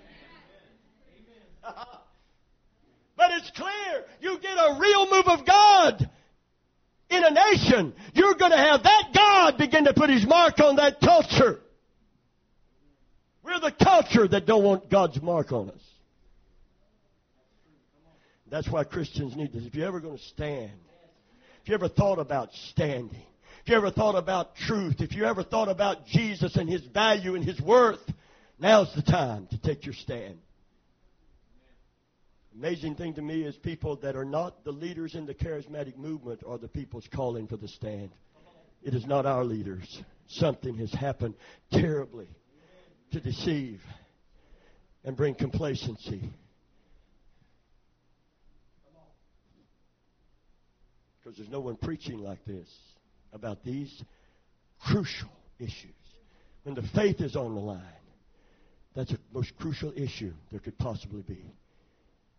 But it's clear, you get a real move of God in a nation, you're going to have that God begin to put His mark on that culture. We're the culture that don't want God's mark on us. That's why Christians need this. If you're ever going to stand, if you ever thought about standing, if you ever thought about truth, if you ever thought about Jesus and His value and His worth, now's the time to take your stand. Amazing thing to me is people that are not the leaders in the charismatic movement are the people's calling for the stand. It is not our leaders. Something has happened terribly to deceive and bring complacency. Because there's no one preaching like this about these crucial issues. When the faith is on the line, that's the most crucial issue there could possibly be.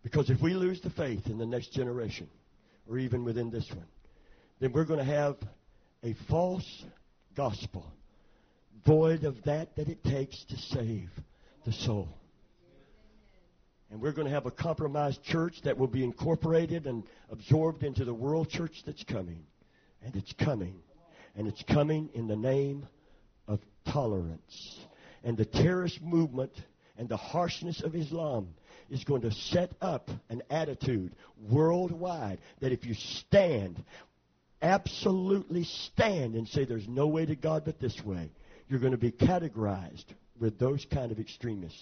Because if we lose the faith in the next generation, or even within this one, then we're going to have a false gospel, void of that it takes to save the soul. And we're going to have a compromised church that will be incorporated and absorbed into the world church that's coming. And it's coming. And it's coming in the name of tolerance. And the terrorist movement and the harshness of Islam is going to set up an attitude worldwide that if you stand, absolutely stand and say there's no way to God but this way, you're going to be categorized with those kind of extremists.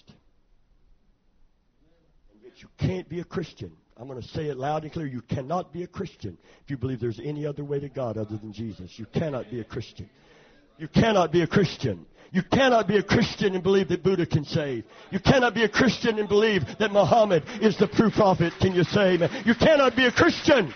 And yet you can't be a Christian. I'm going to say it loud and clear. You cannot be a Christian if you believe there's any other way to God other than Jesus. You cannot be a Christian. You cannot be a Christian. You cannot be a Christian and believe that Buddha can save. You cannot be a Christian and believe that Muhammad is the true prophet. Can you say amen? You cannot be a Christian.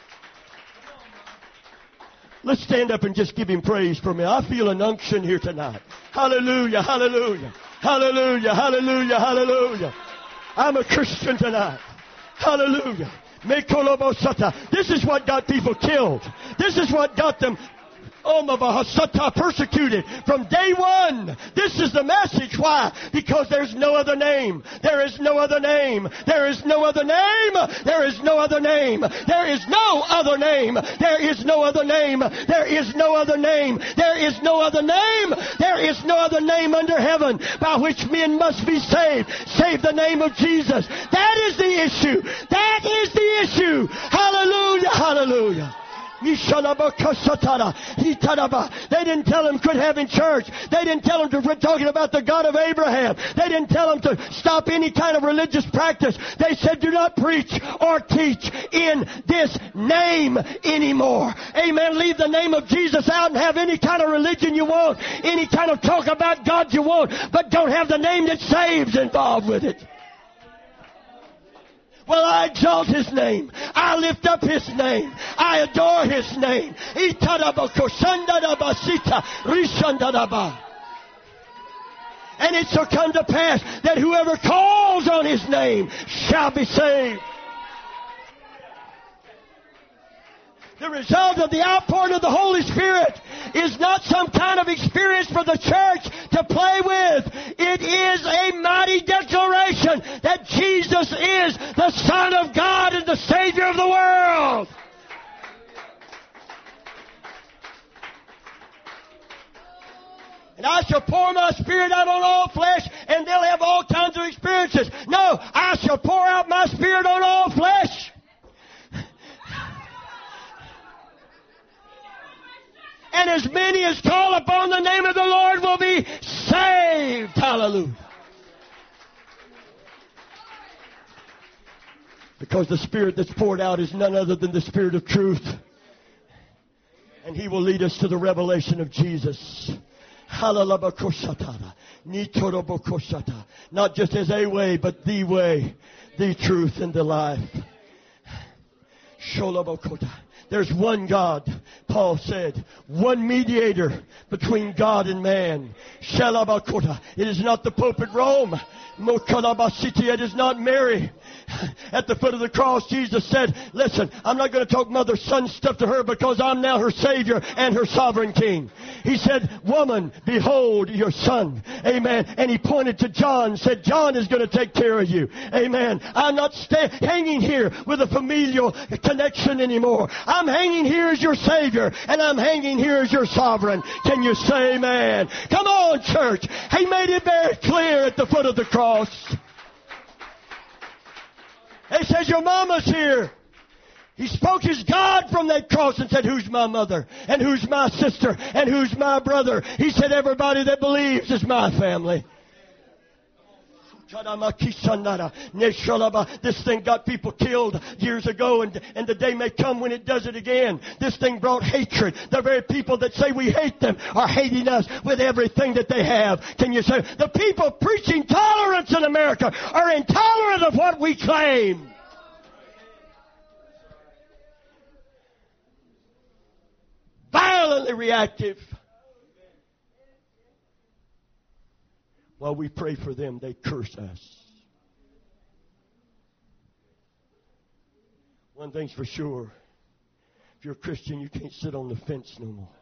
Let's stand up and just give him praise for me. I feel an unction here tonight. Hallelujah, hallelujah, hallelujah, hallelujah, hallelujah. I'm a Christian tonight. Hallelujah. This is what got people killed. This is what got them persecuted from day one. This is the message. Why? Because there's no other name. There is no other name. There is no other name. There is no other name. There is no other name. There is no other name. There is no other name. There is no other name. There is no other name under heaven by which men must be saved. Save the name of Jesus. That is the issue. That is the issue. Hallelujah. Hallelujah. They didn't tell him quit having church. They didn't tell him to quit talking about the God of Abraham. They didn't tell him to stop any kind of religious practice. They said do not preach or teach in this name anymore. Amen. Leave the name of Jesus out and have any kind of religion you want, any kind of talk about God you want, but don't have the name that saves involved with it. Well, I exalt His name. I lift up His name. I adore His name. And it shall come to pass that whoever calls on His name shall be saved. The result of the outpouring of the Holy Spirit is not some kind of experience for the church to play with. It is a mighty declaration that Jesus is the Son of God and the Savior of the world. And I shall pour my Spirit out on all flesh, and they'll have all kinds of experiences. No, I shall pour out my Spirit on all flesh. And as many as call upon the name of the Lord will be saved. Hallelujah. Because the Spirit that's poured out is none other than the Spirit of truth. And He will lead us to the revelation of Jesus. Not just as a way, but the way, the truth, and the life. There's one God, Paul said, one mediator between God and man. It is not the Pope at Rome. It is not Mary. At the foot of the cross, Jesus said, listen, I'm not going to talk mother, son stuff to her because I'm now her Savior and her sovereign King. He said, woman, behold your son. Amen. And He pointed to John, said, John is going to take care of you. Amen. I'm not hanging here with a familial connection anymore. I'm hanging here as your Savior, and I'm hanging here as your sovereign. Can you say amen? Come on, church. He made it very clear at the foot of the cross. He says, your mama's here. He spoke His God from that cross and said, who's my mother? And who's my sister? And who's my brother? He said, everybody that believes is my family. This thing got people killed years ago, and the day may come when it does it again. This thing brought hatred. The very people that say we hate them are hating us with everything that they have. Can you say, the people preaching tolerance in America are intolerant of what we claim. Violently reactive. While we pray for them, they curse us. One thing's for sure. If you're a Christian, you can't sit on the fence no more.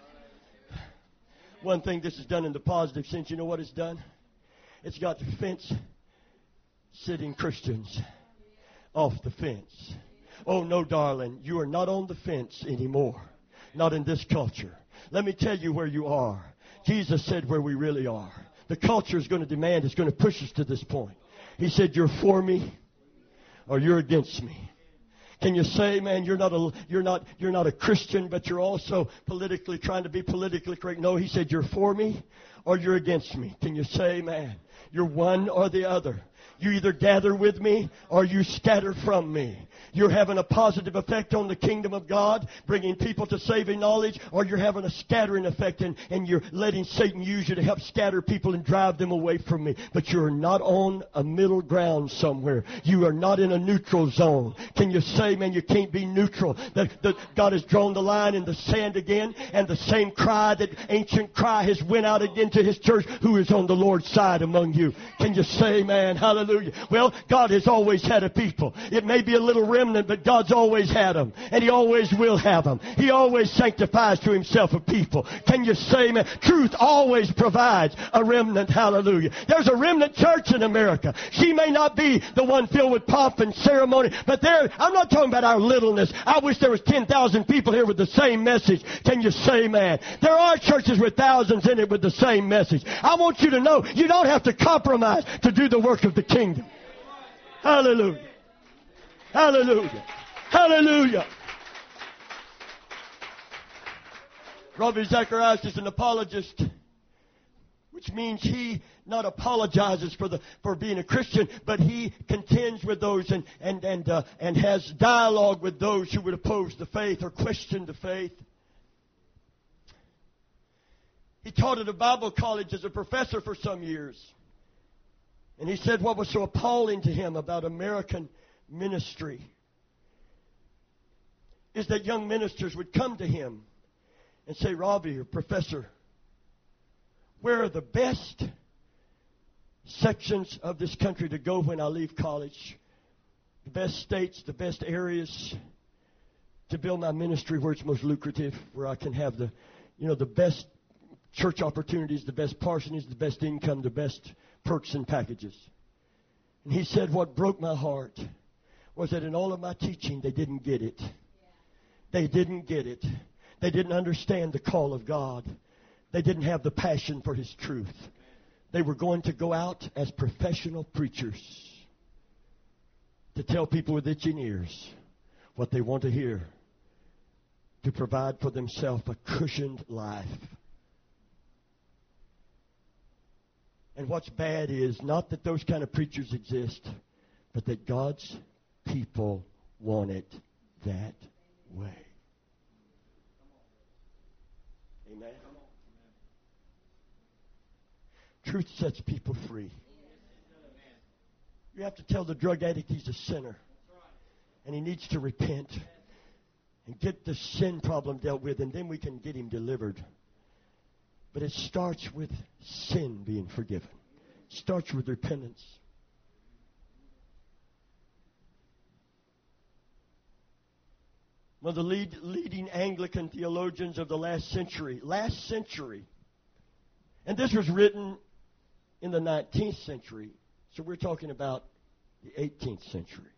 One thing this has done in the positive sense, you know what it's done? It's got the fence-sitting Christians off the fence. Oh, no, darling, you are not on the fence anymore. Not in this culture. Let me tell you where you are. Jesus said where we really are. The culture is going to demand, it's going to push us to this point. He said, you're for me or you're against me. Can you say, man, you're not a Christian, but you're also politically trying to be politically correct? No, he said, you're for me or you're against me. Can you say, man, you're one or the other? You either gather with me or you scatter from me. You're having a positive effect on the kingdom of God, bringing people to saving knowledge, or you're having a scattering effect and you're letting Satan use you to help scatter people and drive them away from me. But you're not on a middle ground somewhere. You are not in a neutral zone. Can you say, man, you can't be neutral? That God has drawn the line in the sand again, and the same cry, that ancient cry, has went out again to His church, who is on the Lord's side among you. Can you say, man, hallelujah? Well, God has always had a people. It may be a little remnant, but God's always had them. And He always will have them. He always sanctifies to Himself a people. Can you say, man, truth always provides a remnant. Hallelujah. There's a remnant church in America. She may not be the one filled with pomp and ceremony, but I'm not talking about our littleness. I wish there was 10,000 people here with the same message. Can you say, man? There are churches with thousands in it with the same message. I want you to know you don't have to compromise to do the work of the kingdom. Hallelujah. Hallelujah. Hallelujah. Ravi Zacharias is an apologist, which means he not apologizes for being a Christian, but he contends with those and has dialogue with those who would oppose the faith or question the faith. He taught at a Bible college as a professor for some years. And he said what was so appalling to him about American ministry is that young ministers would come to him and say, Robbie or Professor, where are the best sections of this country to go when I leave college? The best states, the best areas to build my ministry where it's most lucrative, where I can have the best church opportunities, the best parsonage, the best income, the best perks and packages. And he said what broke my heart was that in all of my teaching, they didn't get it. They didn't get it. They didn't understand the call of God. They didn't have the passion for His truth. They were going to go out as professional preachers to tell people with itching ears what they want to hear, to provide for themselves a cushioned life. And what's bad is not that those kind of preachers exist, but that God's people want it that way. Amen. Truth sets people free. You have to tell the drug addict he's a sinner. And he needs to repent and get the sin problem dealt with, and then we can get him delivered. But it starts with sin being forgiven. It starts with repentance. One of the leading Anglican theologians of the last century, and this was written in the 19th century, so we're talking about the 18th century.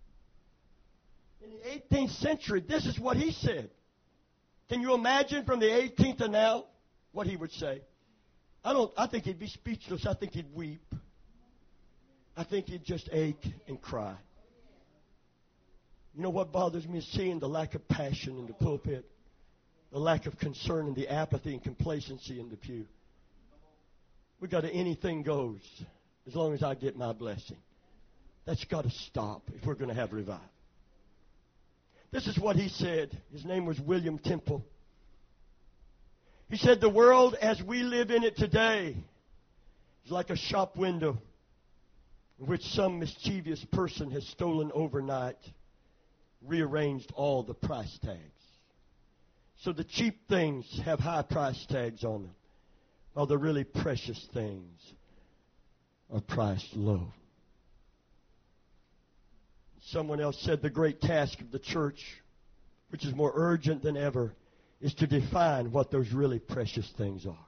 In the 18th century, this is what he said. Can you imagine from the 18th to now what he would say? I think he'd be speechless. I think he'd weep. I think he'd just ache and cry. You know what bothers me is seeing the lack of passion in the pulpit, the lack of concern and the apathy and complacency in the pew. We got to anything goes as long as I get my blessing. That's got to stop if we're going to have revival. This is what he said. His name was William Temple. He said, the world as we live in it today is like a shop window in which some mischievous person has stolen overnight, rearranged all the price tags. So the cheap things have high price tags on them, while the really precious things are priced low. Someone else said the great task of the church, which is more urgent than ever, is to define what those really precious things are.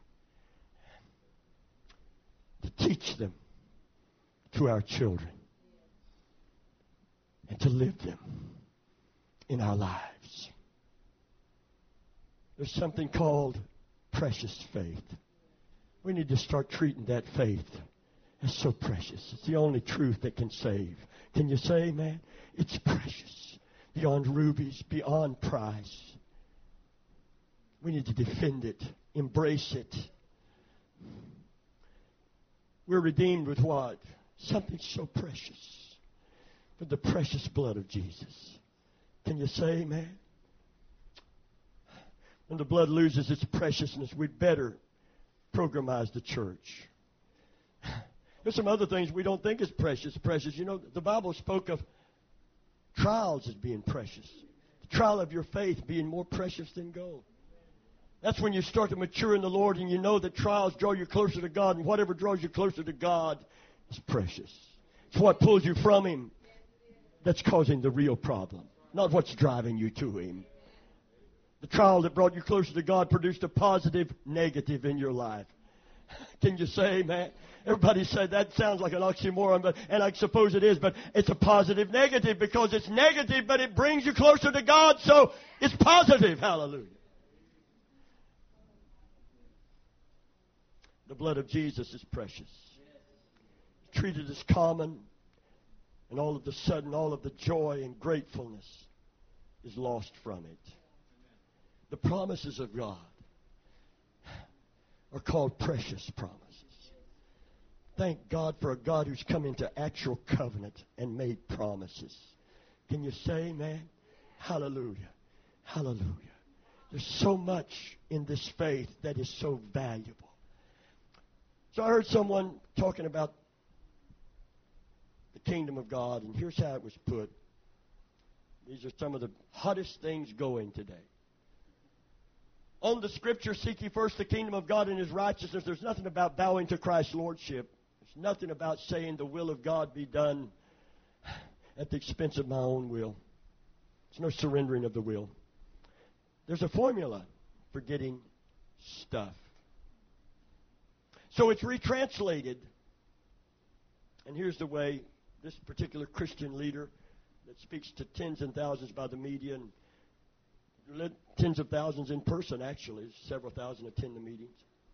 To teach them to our children and to live them in our lives. There's something called precious faith. We need to start treating that faith as so precious. It's the only truth that can save. Can you say amen? It's precious. Beyond rubies, beyond price. We need to defend it, embrace it. We're redeemed with what? Something so precious. With the precious blood of Jesus. Can you say amen? When the blood loses its preciousness, we'd better programize the church. There's some other things we don't think is precious. You know, the Bible spoke of trials as being precious. The trial of your faith being more precious than gold. That's when you start to mature in the Lord and you know that trials draw you closer to God, and whatever draws you closer to God is precious. It's what pulls you from Him that's causing the real problem, not what's driving you to Him. The trial that brought you closer to God produced a positive negative in your life. Can you say amen? Everybody said that sounds like an oxymoron, and I suppose it is, but it's a positive negative because it's negative, but it brings you closer to God, so it's positive. Hallelujah. The blood of Jesus is precious. Treated as common, and all of a sudden, all of the joy and gratefulness is lost from it. The promises of God are called precious promises. Thank God for a God who's come into actual covenant and made promises. Can you say amen? Hallelujah. Hallelujah. There's so much in this faith that is so valuable. So I heard someone talking about the kingdom of God, and here's how it was put. These are some of the hottest things going today. On the scripture, seek ye first the kingdom of God and His righteousness. There's nothing about bowing to Christ's lordship. There's nothing about saying the will of God be done at the expense of my own will. There's no surrendering of the will. There's a formula for getting stuff. So it's retranslated. And here's the way this particular Christian leader that speaks to tens and thousands by the media and tens of thousands in person, actually. Several thousand attend the meetings.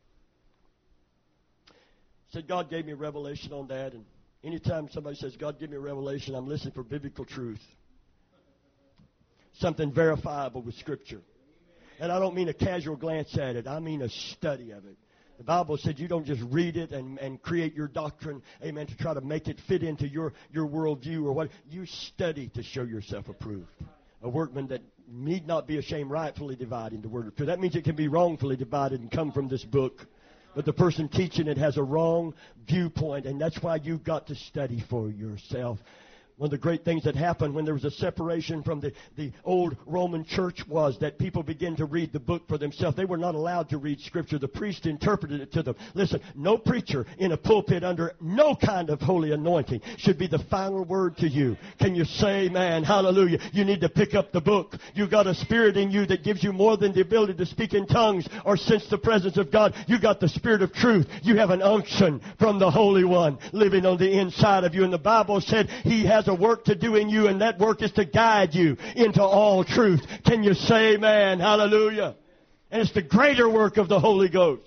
Said, God gave me a revelation on that. And anytime somebody says, God gave me a revelation, I'm listening for biblical truth. Something verifiable with Scripture. And I don't mean a casual glance at it. I mean a study of it. The Bible said you don't just read it and create your doctrine, amen, to try to make it fit into your worldview or what. You study to show yourself approved. A workman that need not be ashamed, rightfully dividing the word of truth. That means it can be wrongfully divided and come from this book. But the person teaching it has a wrong viewpoint, and that's why you've got to study for yourself. One of the great things that happened when there was a separation from the old Roman church was that people began to read the book for themselves. They were not allowed to read Scripture. The priest interpreted it to them. Listen, no preacher in a pulpit under no kind of holy anointing should be the final word to you. Can you say amen? Hallelujah. You need to pick up the book. You've got a spirit in you that gives you more than the ability to speak in tongues or sense the presence of God. You've got the Spirit of truth. You have an unction from the Holy One living on the inside of you. And the Bible said He has a work to do in you, and that work is to guide you into all truth. Can you say amen? Hallelujah. And it's the greater work of the Holy Ghost.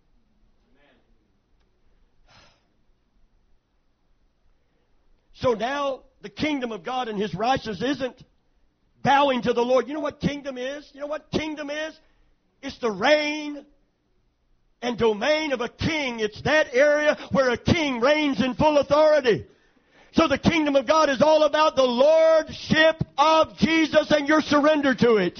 So now the kingdom of God and His righteousness isn't bowing to the Lord. You know what kingdom is? You know what kingdom is? It's the reign and domain of a king. It's that area where a king reigns in full authority. So the kingdom of God is all about the lordship of Jesus and your surrender to it.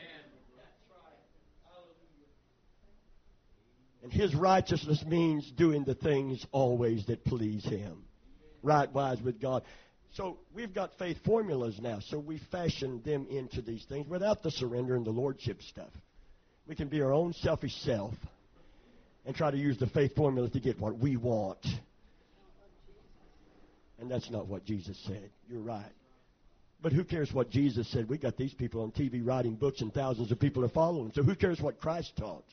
And His righteousness means doing the things always that please Him. Right wise with God. So we've got faith formulas now. So we fashion them into these things without the surrender and the lordship stuff. We can be our own selfish self and try to use the faith formula to get what we want. And that's not what Jesus said. You're right. But who cares what Jesus said? We got these people on TV writing books and thousands of people are following. So who cares what Christ taught?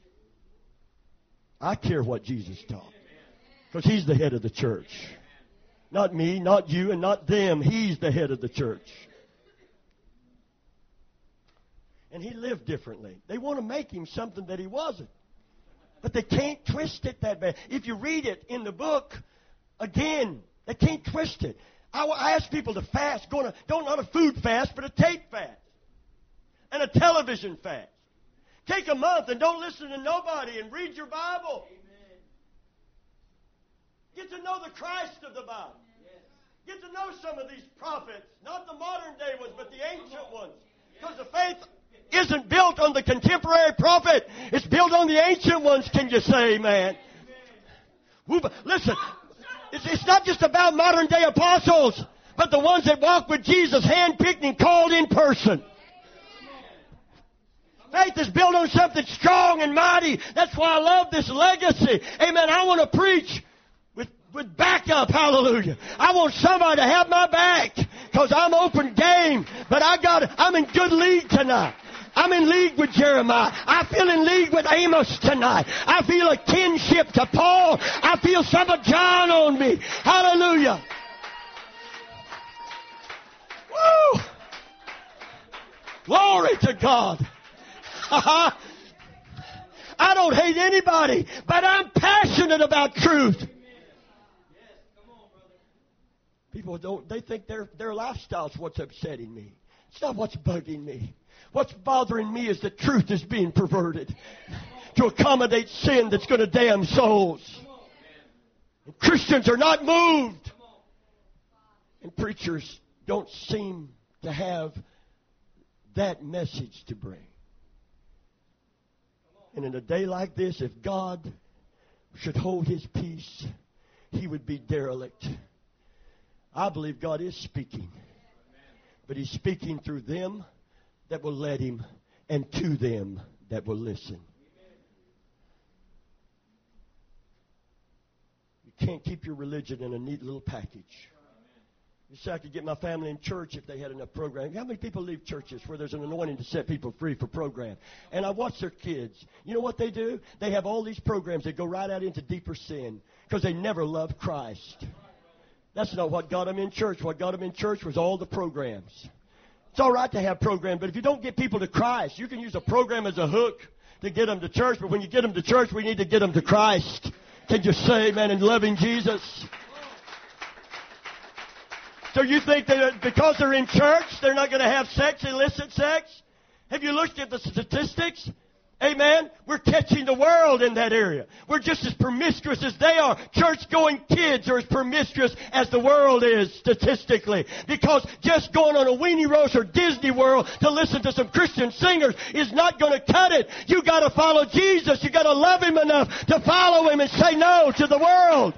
I care what Jesus taught. Because He's the head of the church. Not me, not you, and not them. He's the head of the church. And He lived differently. They want to make Him something that He wasn't. But they can't twist it that bad. If you read it in the book, again, they can't twist it. I ask people to fast, don't not a food fast, but a tape fast. And a television fast. Take a month and don't listen to nobody and read your Bible. Amen. Get to know the Christ of the Bible. Yes. Get to know some of these prophets. Not the modern day ones, but the ancient ones. Because the faith isn't built on the contemporary prophet. It's built on the ancient ones, can you say, man? Listen, it's not just about modern day apostles, but the ones that walk with Jesus, handpicked and called in person. Faith is built on something strong and mighty. That's why I love this legacy. Amen. I want to preach with backup. Hallelujah. I want somebody to have my back because I'm open game. But I'm in good league tonight. I'm in league with Jeremiah. I feel in league with Amos tonight. I feel a kinship to Paul. I feel some of John on me. Hallelujah. Woo! Glory to God. I don't hate anybody, but I'm passionate about truth. People they think their lifestyle's what's upsetting me. It's not what's bugging me. What's bothering me is that truth is being perverted to accommodate sin that's going to damn souls. And Christians are not moved. And preachers don't seem to have that message to bring. And in a day like this, if God should hold His peace, He would be derelict. I believe God is speaking. But He's speaking through them that will let Him and to them that will listen. You can't keep your religion in a neat little package. You say I could get my family in church if they had enough program. How many people leave churches where there's an anointing to set people free for program? And I watch their kids. You know what they do? They have all these programs that go right out into deeper sin because they never loved Christ. That's not what got them in church. What got them in church was all the programs. It's all right to have programs, but if you don't get people to Christ, you can use a program as a hook to get them to church. But when you get them to church, we need to get them to Christ. Can you say amen in loving Jesus? So you think that because they're in church, they're not going to have sex, illicit sex? Have you looked at the statistics? Amen? We're catching the world in that area. We're just as promiscuous as they are. Church-going kids are as promiscuous as the world is statistically. Because just going on a weenie roast or Disney World to listen to some Christian singers is not going to cut it. You got to follow Jesus. You got to love Him enough to follow Him and say no to the world.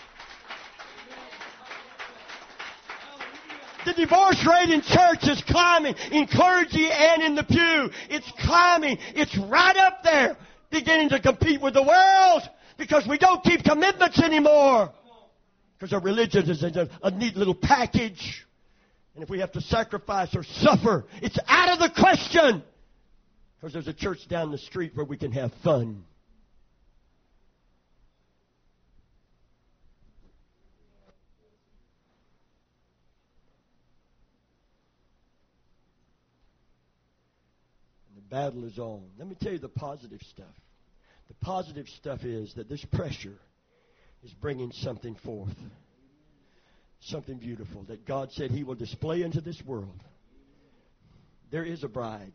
The divorce rate in church is climbing, in clergy and in the pew. It's climbing. It's right up there, beginning to compete with the world because we don't keep commitments anymore. Because our religion is a neat little package. And if we have to sacrifice or suffer, it's out of the question. Because there's a church down the street where we can have fun. Battle is on. Let me tell you the positive stuff. The positive stuff is that this pressure is bringing something forth. Something beautiful that God said He will display into this world. There is a bride.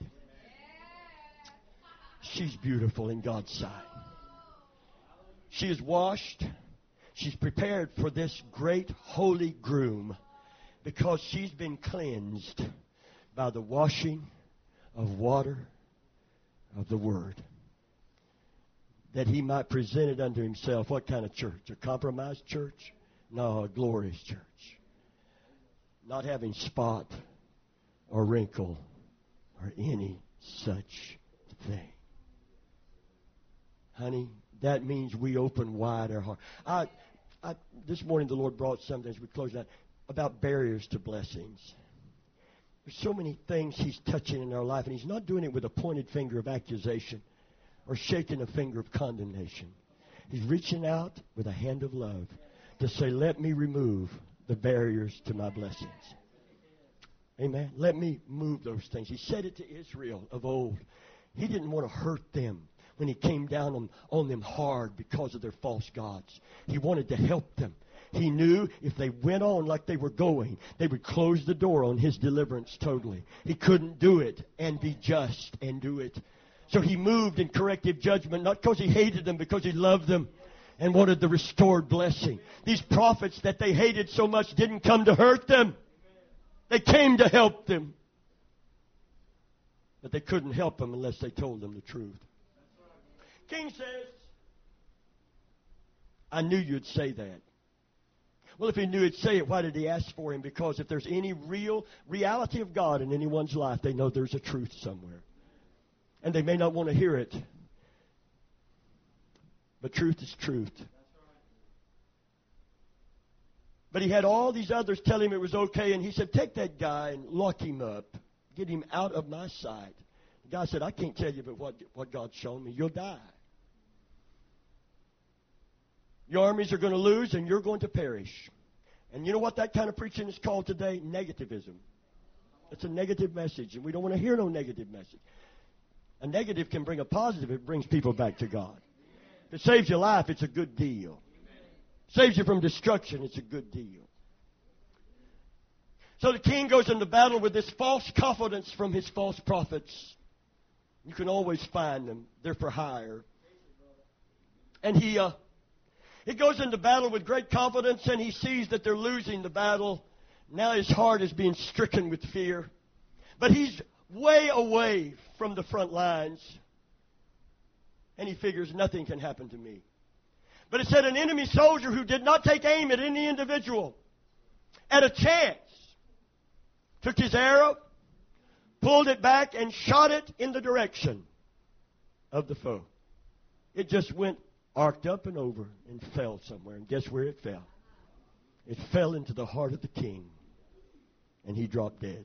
She's beautiful in God's sight. She is washed. She's prepared for this great holy groom because she's been cleansed by the washing of water of the Word, that He might present it unto Himself. What kind of church? A compromised church? No, a glorious church. Not having spot or wrinkle or any such thing. Honey, that means we open wide our heart. This morning the Lord brought something as we close out about barriers to blessings. There's so many things He's touching in our life, and He's not doing it with a pointed finger of accusation or shaking a finger of condemnation. He's reaching out with a hand of love to say, let me remove the barriers to my blessings. Amen. Let me move those things. He said it to Israel of old. He didn't want to hurt them when He came down on them hard because of their false gods. He wanted to help them. He knew if they went on like they were going, they would close the door on His deliverance totally. He couldn't do it and be just and do it. So He moved in corrective judgment, not because He hated them, because He loved them and wanted the restored blessing. These prophets that they hated so much didn't come to hurt them. They came to help them. But they couldn't help them unless they told them the truth. King says, I knew you'd say that. Well, if He knew He'd say it, why did He ask for him? Because if there's any real reality of God in anyone's life, they know there's a truth somewhere. And they may not want to hear it. But truth is truth. But he had all these others tell him it was okay, and he said, take that guy and lock him up. Get him out of my sight. The guy said, I can't tell you but what God's shown me. You'll die. Your armies are going to lose, and you're going to perish. And you know what that kind of preaching is called today? Negativism. It's a negative message, and we don't want to hear no negative message. A negative can bring a positive. It brings people back to God. If it saves your life, it's a good deal. Saves you from destruction, it's a good deal. So the king goes into battle with this false confidence from his false prophets. You can always find them. They're for hire. And he goes into battle with great confidence, and he sees that they're losing the battle. Now his heart is being stricken with fear. But he's way away from the front lines. And he figures nothing can happen to me. But it said an enemy soldier who did not take aim at any individual, at a chance, took his arrow, pulled it back, and shot it in the direction of the foe. It just went arced up and over and fell somewhere. And guess where it fell? It fell into the heart of the king, and he dropped dead.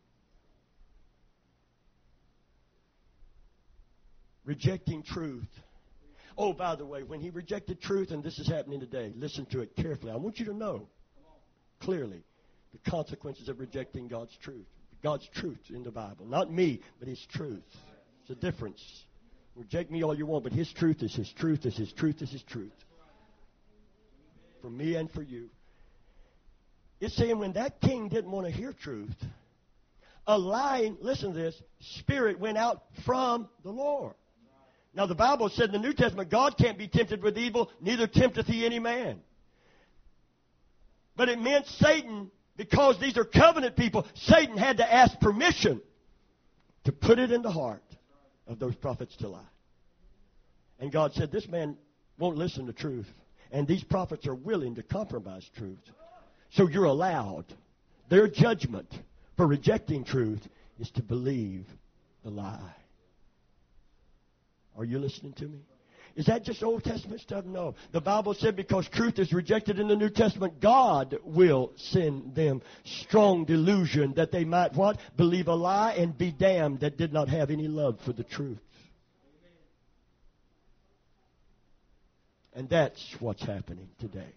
Rejecting truth. Oh, by the way, when he rejected truth, and this is happening today, listen to it carefully. I want you to know clearly the consequences of rejecting God's truth. God's truth in the Bible. Not me, but His truth. It's a difference. Reject me all you want, but His truth is His truth is His truth is His truth. For me and for you. It's saying when that king didn't want to hear truth, a lying, listen to this, spirit went out from the Lord. Now, the Bible said in the New Testament, God can't be tempted with evil, neither tempteth He any man. But it meant Satan, because these are covenant people, Satan had to ask permission to put it in the heart of those prophets to lie. And God said, this man won't listen to truth. And these prophets are willing to compromise truth. So you're allowed. Their judgment for rejecting truth is to believe the lie. Are you listening to me? Is that just Old Testament stuff? No. The Bible said because truth is rejected in the New Testament, God will send them strong delusion that they might what? Believe a lie and be damned that did not have any love for the truth. And that's what's happening today.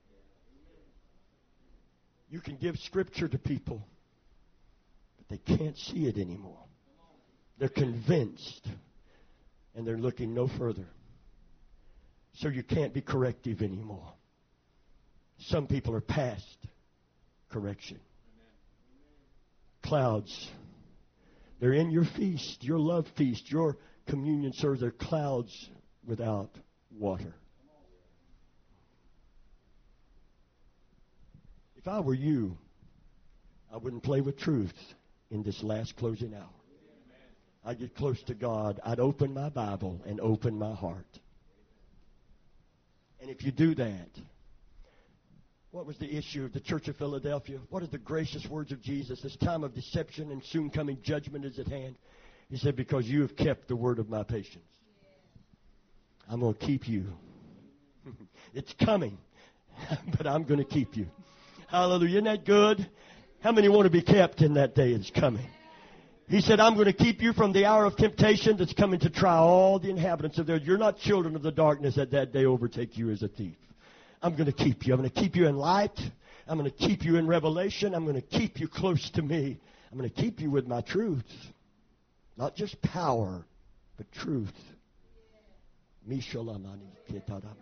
You can give Scripture to people, but they can't see it anymore. They're convinced. And they're looking no further. So you can't be corrective anymore. Some people are past correction. Clouds. They're in your feast, your love feast, your communion service. They're clouds without water. If I were you, I wouldn't play with truth in this last closing hour. I'd get close to God. I'd open my Bible and open my heart. And if you do that, what was the issue of the Church of Philadelphia? What are the gracious words of Jesus? This time of deception and soon coming judgment is at hand. He said, because you have kept the word of my patience. I'm going to keep you. It's coming, but I'm going to keep you. Hallelujah. Isn't that good? How many want to be kept in that day that's coming? He said, I'm going to keep you from the hour of temptation that's coming to try all the inhabitants of the earth. You're not children of the darkness that day overtake you as a thief. I'm going to keep you. I'm going to keep you in light. I'm going to keep you in revelation. I'm going to keep you close to me. I'm going to keep you with my truth. Not just power, but truth. Mishalamani ketadamas.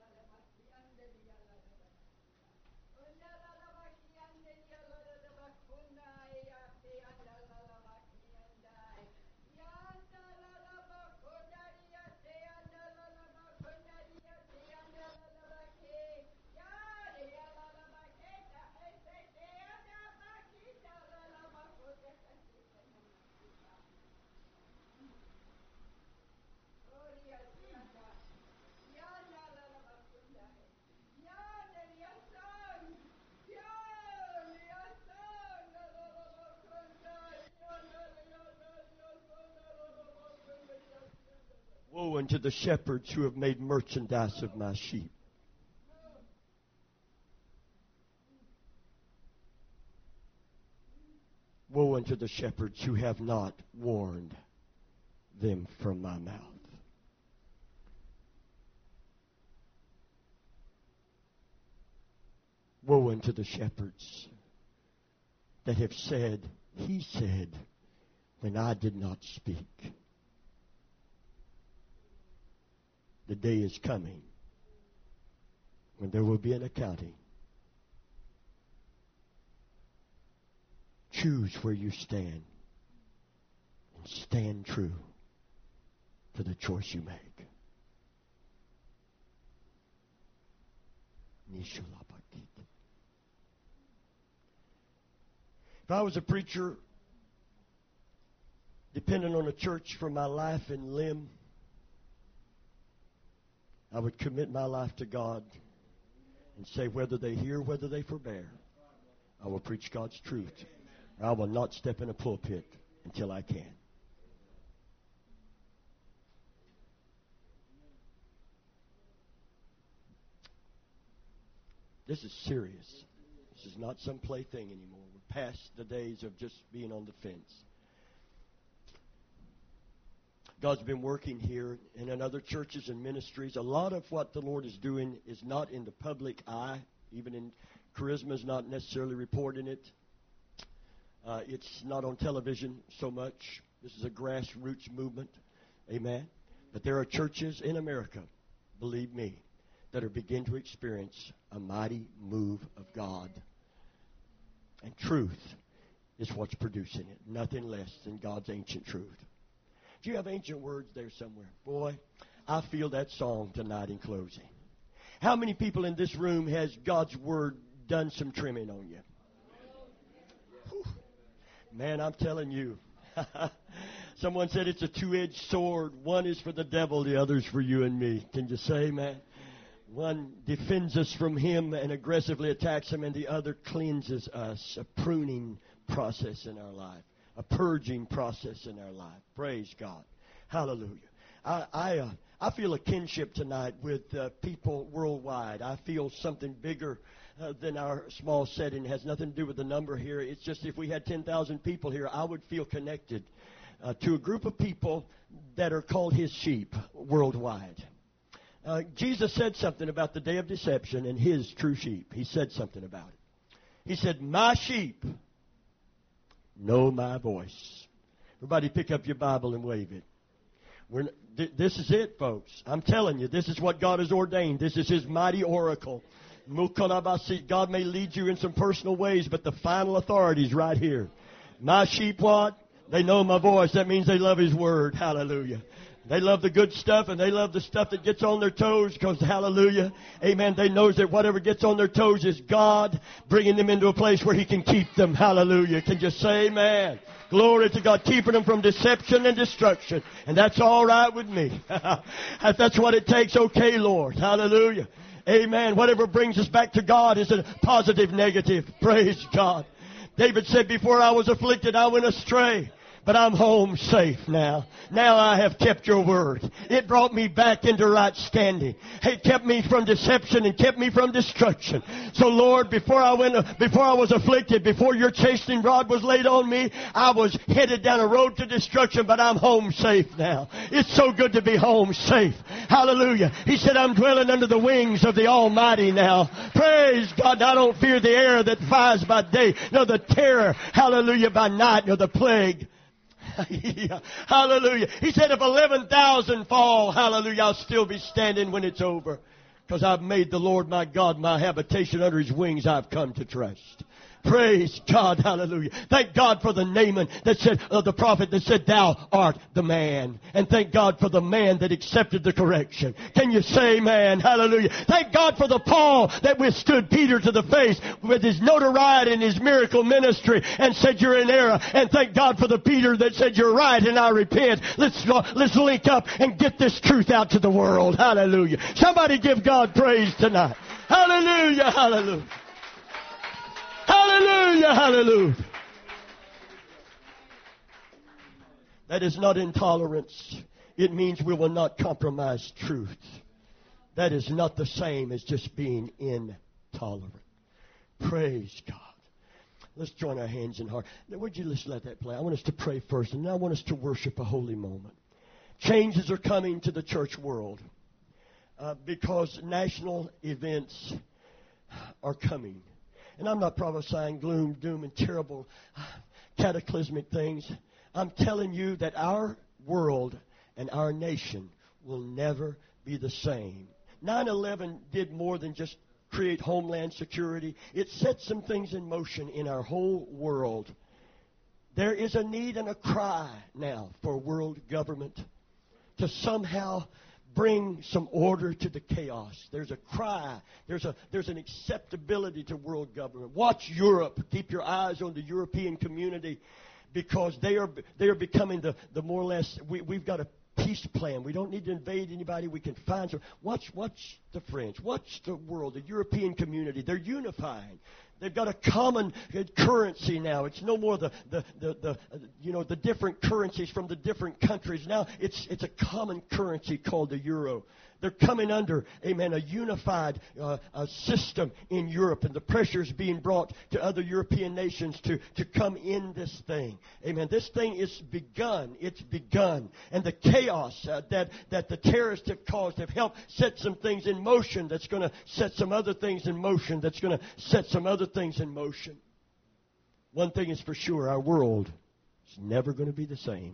Woe unto the shepherds who have made merchandise of my sheep. Woe unto the shepherds who have not warned them from my mouth. Woe unto the shepherds that have said, he said, when I did not speak. The day is coming when there will be an accounting. Choose where you stand and stand true to the choice you make. If I was a preacher dependent on a church for my life and limb, I would commit my life to God and say, whether they hear, whether they forbear, I will preach God's truth. I will not step in a pulpit until I can. This is serious. This is not some plaything anymore. We're past the days of just being on the fence. God's been working here and in other churches and ministries. A lot of what the Lord is doing is not in the public eye. Even in Charisma is not necessarily reporting it. It's not on television so much. This is a grassroots movement. Amen. But there are churches in America, believe me, that are beginning to experience a mighty move of God. And truth is what's producing it. Nothing less than God's ancient truth. Do you have ancient words there somewhere? Boy, I feel that song tonight in closing. How many people in this room has God's Word done some trimming on you? Whew. Man, I'm telling you. Someone said it's a two-edged sword. One is for the devil, the other's for you and me. Can you say, man? One defends us from him and aggressively attacks him, and the other cleanses us. A pruning process in our life. A purging process in our life. Praise God. Hallelujah. I feel a kinship tonight with people worldwide. I feel something bigger than our small setting. It has nothing to do with the number here. It's just if we had 10,000 people here, I would feel connected to a group of people that are called His sheep worldwide. Jesus said something about the day of deception and His true sheep. He said something about it. He said, my sheep know my voice. Everybody pick up your Bible and wave it. This is it, folks. I'm telling you, this is what God has ordained. This is His mighty oracle. God may lead you in some personal ways, but the final authority is right here. My sheep what? They know my voice. That means they love His Word. Hallelujah. They love the good stuff, and they love the stuff that gets on their toes because, hallelujah, amen, they know that whatever gets on their toes is God bringing them into a place where He can keep them. Hallelujah. Can you say amen? Glory to God, keeping them from deception and destruction. And that's all right with me. If that's what it takes, okay, Lord. Hallelujah. Amen. Whatever brings us back to God is a positive, negative. Praise God. David said, before I was afflicted, I went astray. But I'm home safe now. Now I have kept your word. It brought me back into right standing. It kept me from deception and kept me from destruction. So Lord, before I was afflicted, before your chastening rod was laid on me, I was headed down a road to destruction, but I'm home safe now. It's so good to be home safe. Hallelujah. He said, I'm dwelling under the wings of the Almighty now. Praise God. I don't fear the arrow that flies by day, nor the terror, hallelujah, by night, nor the plague. Hallelujah. He said, if 11,000 fall, hallelujah, I'll still be standing when it's over. Because I've made the Lord my God my habitation. Under His wings I've come to trust. Praise God, hallelujah. Thank God for the Naaman that said, the prophet that said, thou art the man. And thank God for the man that accepted the correction. Can you say amen? Hallelujah. Thank God for the Paul that withstood Peter to the face with his notoriety and his miracle ministry and said, you're in error. And thank God for the Peter that said, you're right and I repent. Let's link up and get this truth out to the world. Hallelujah. Somebody give God praise tonight. Hallelujah, hallelujah. Hallelujah, hallelujah. That is not intolerance. It means we will not compromise truth. That is not the same as just being intolerant. Praise God. Let's join our hands in heart. Now, would you just let that play? I want us to pray first, and then I want us to worship a holy moment. Changes are coming to the church world because national events are coming. And I'm not prophesying gloom, doom, and terrible cataclysmic things. I'm telling you that our world and our nation will never be the same. 9/11 did more than just create homeland security. It set some things in motion in our whole world. There is a need and a cry now for world government to somehow bring some order to the chaos. There's a cry. There's an acceptability to world government. Watch Europe. Keep your eyes on the European community because they are becoming the more or less. We've got a peace plan. We don't need to invade anybody. We can find some. Watch the French. Watch the world. The European community. They're unifying. They've got a common currency now. It's no more the different currencies from the different countries. Now it's a common currency called the euro. They're coming under, amen, a unified system in Europe, and the pressure is being brought to other European nations to come in this thing. Amen. This thing is begun. It's begun. And the chaos that the terrorists have caused have helped set some things in motion that's going to set some other things in motion that's going to set some other things in motion. One thing is for sure, our world is never going to be the same.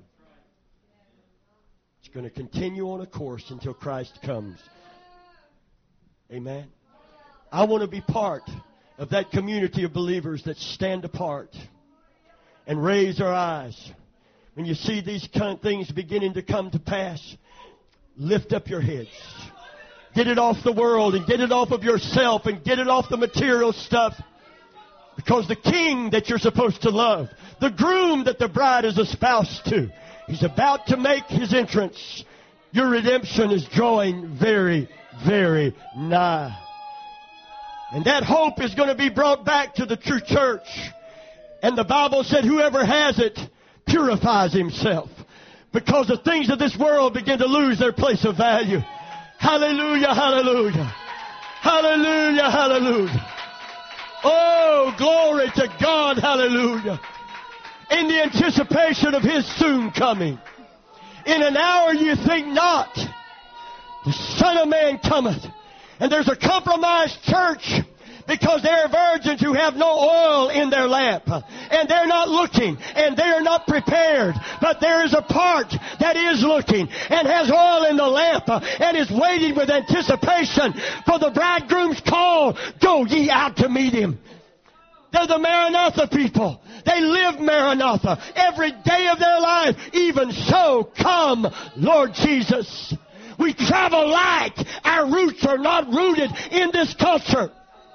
It's going to continue on a course until Christ comes. Amen. I want to be part of that community of believers that stand apart and raise our eyes. When you see these kind of things beginning to come to pass, lift up your heads. Get it off the world and get it off of yourself and get it off the material stuff. Because the king that you're supposed to love, the groom that the bride is espoused to, He's about to make His entrance. Your redemption is drawing very, very nigh. And that hope is going to be brought back to the true church. And the Bible said whoever has it purifies himself. Because the things of this world begin to lose their place of value. Hallelujah, hallelujah. Hallelujah, hallelujah. Oh, glory to God, hallelujah. In the anticipation of His soon coming. In an hour you think not. The Son of Man cometh. And there's a compromised church because there are virgins who have no oil in their lamp. And they're not looking. And they are not prepared. But there is a part that is looking and has oil in the lamp and is waiting with anticipation for the bridegroom's call. Go ye out to meet Him. They're the Maranatha people. They live Maranatha every day of their life. Even so, come, Lord Jesus. We travel light. Our roots are not rooted in this culture.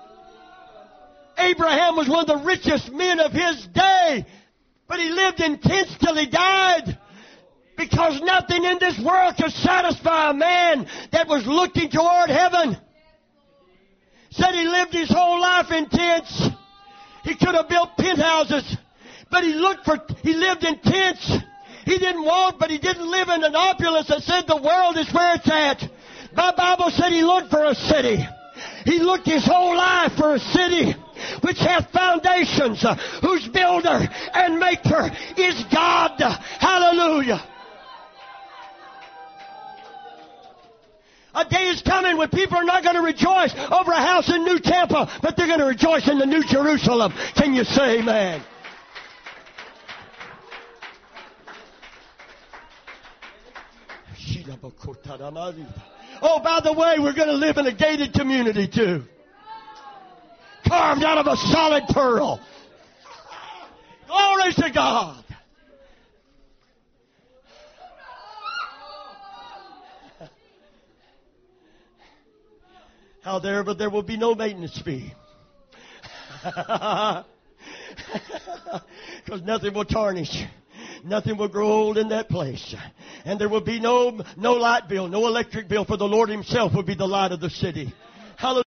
Abraham was one of the richest men of his day, but he lived in tents till he died. Because nothing in this world could satisfy a man that was looking toward heaven. Said he lived his whole life in tents. He could have built penthouses, But he lived in tents. He didn't walk, but he didn't live in an opulence that said the world is where it's at. My Bible said he looked for a city. He looked his whole life for a city which hath foundations, whose builder and maker is God. Hallelujah. A day is coming when people are not going to rejoice over a house in New Tampa, but they're going to rejoice in the New Jerusalem. Can you say amen? Oh, by the way, we're going to live in a gated community too. Carved out of a solid pearl. Glory to God. But there will be no maintenance fee. Because nothing will tarnish. Nothing will grow old in that place. And there will be no light bill, no electric bill, for the Lord himself will be the light of the city. Hallelujah.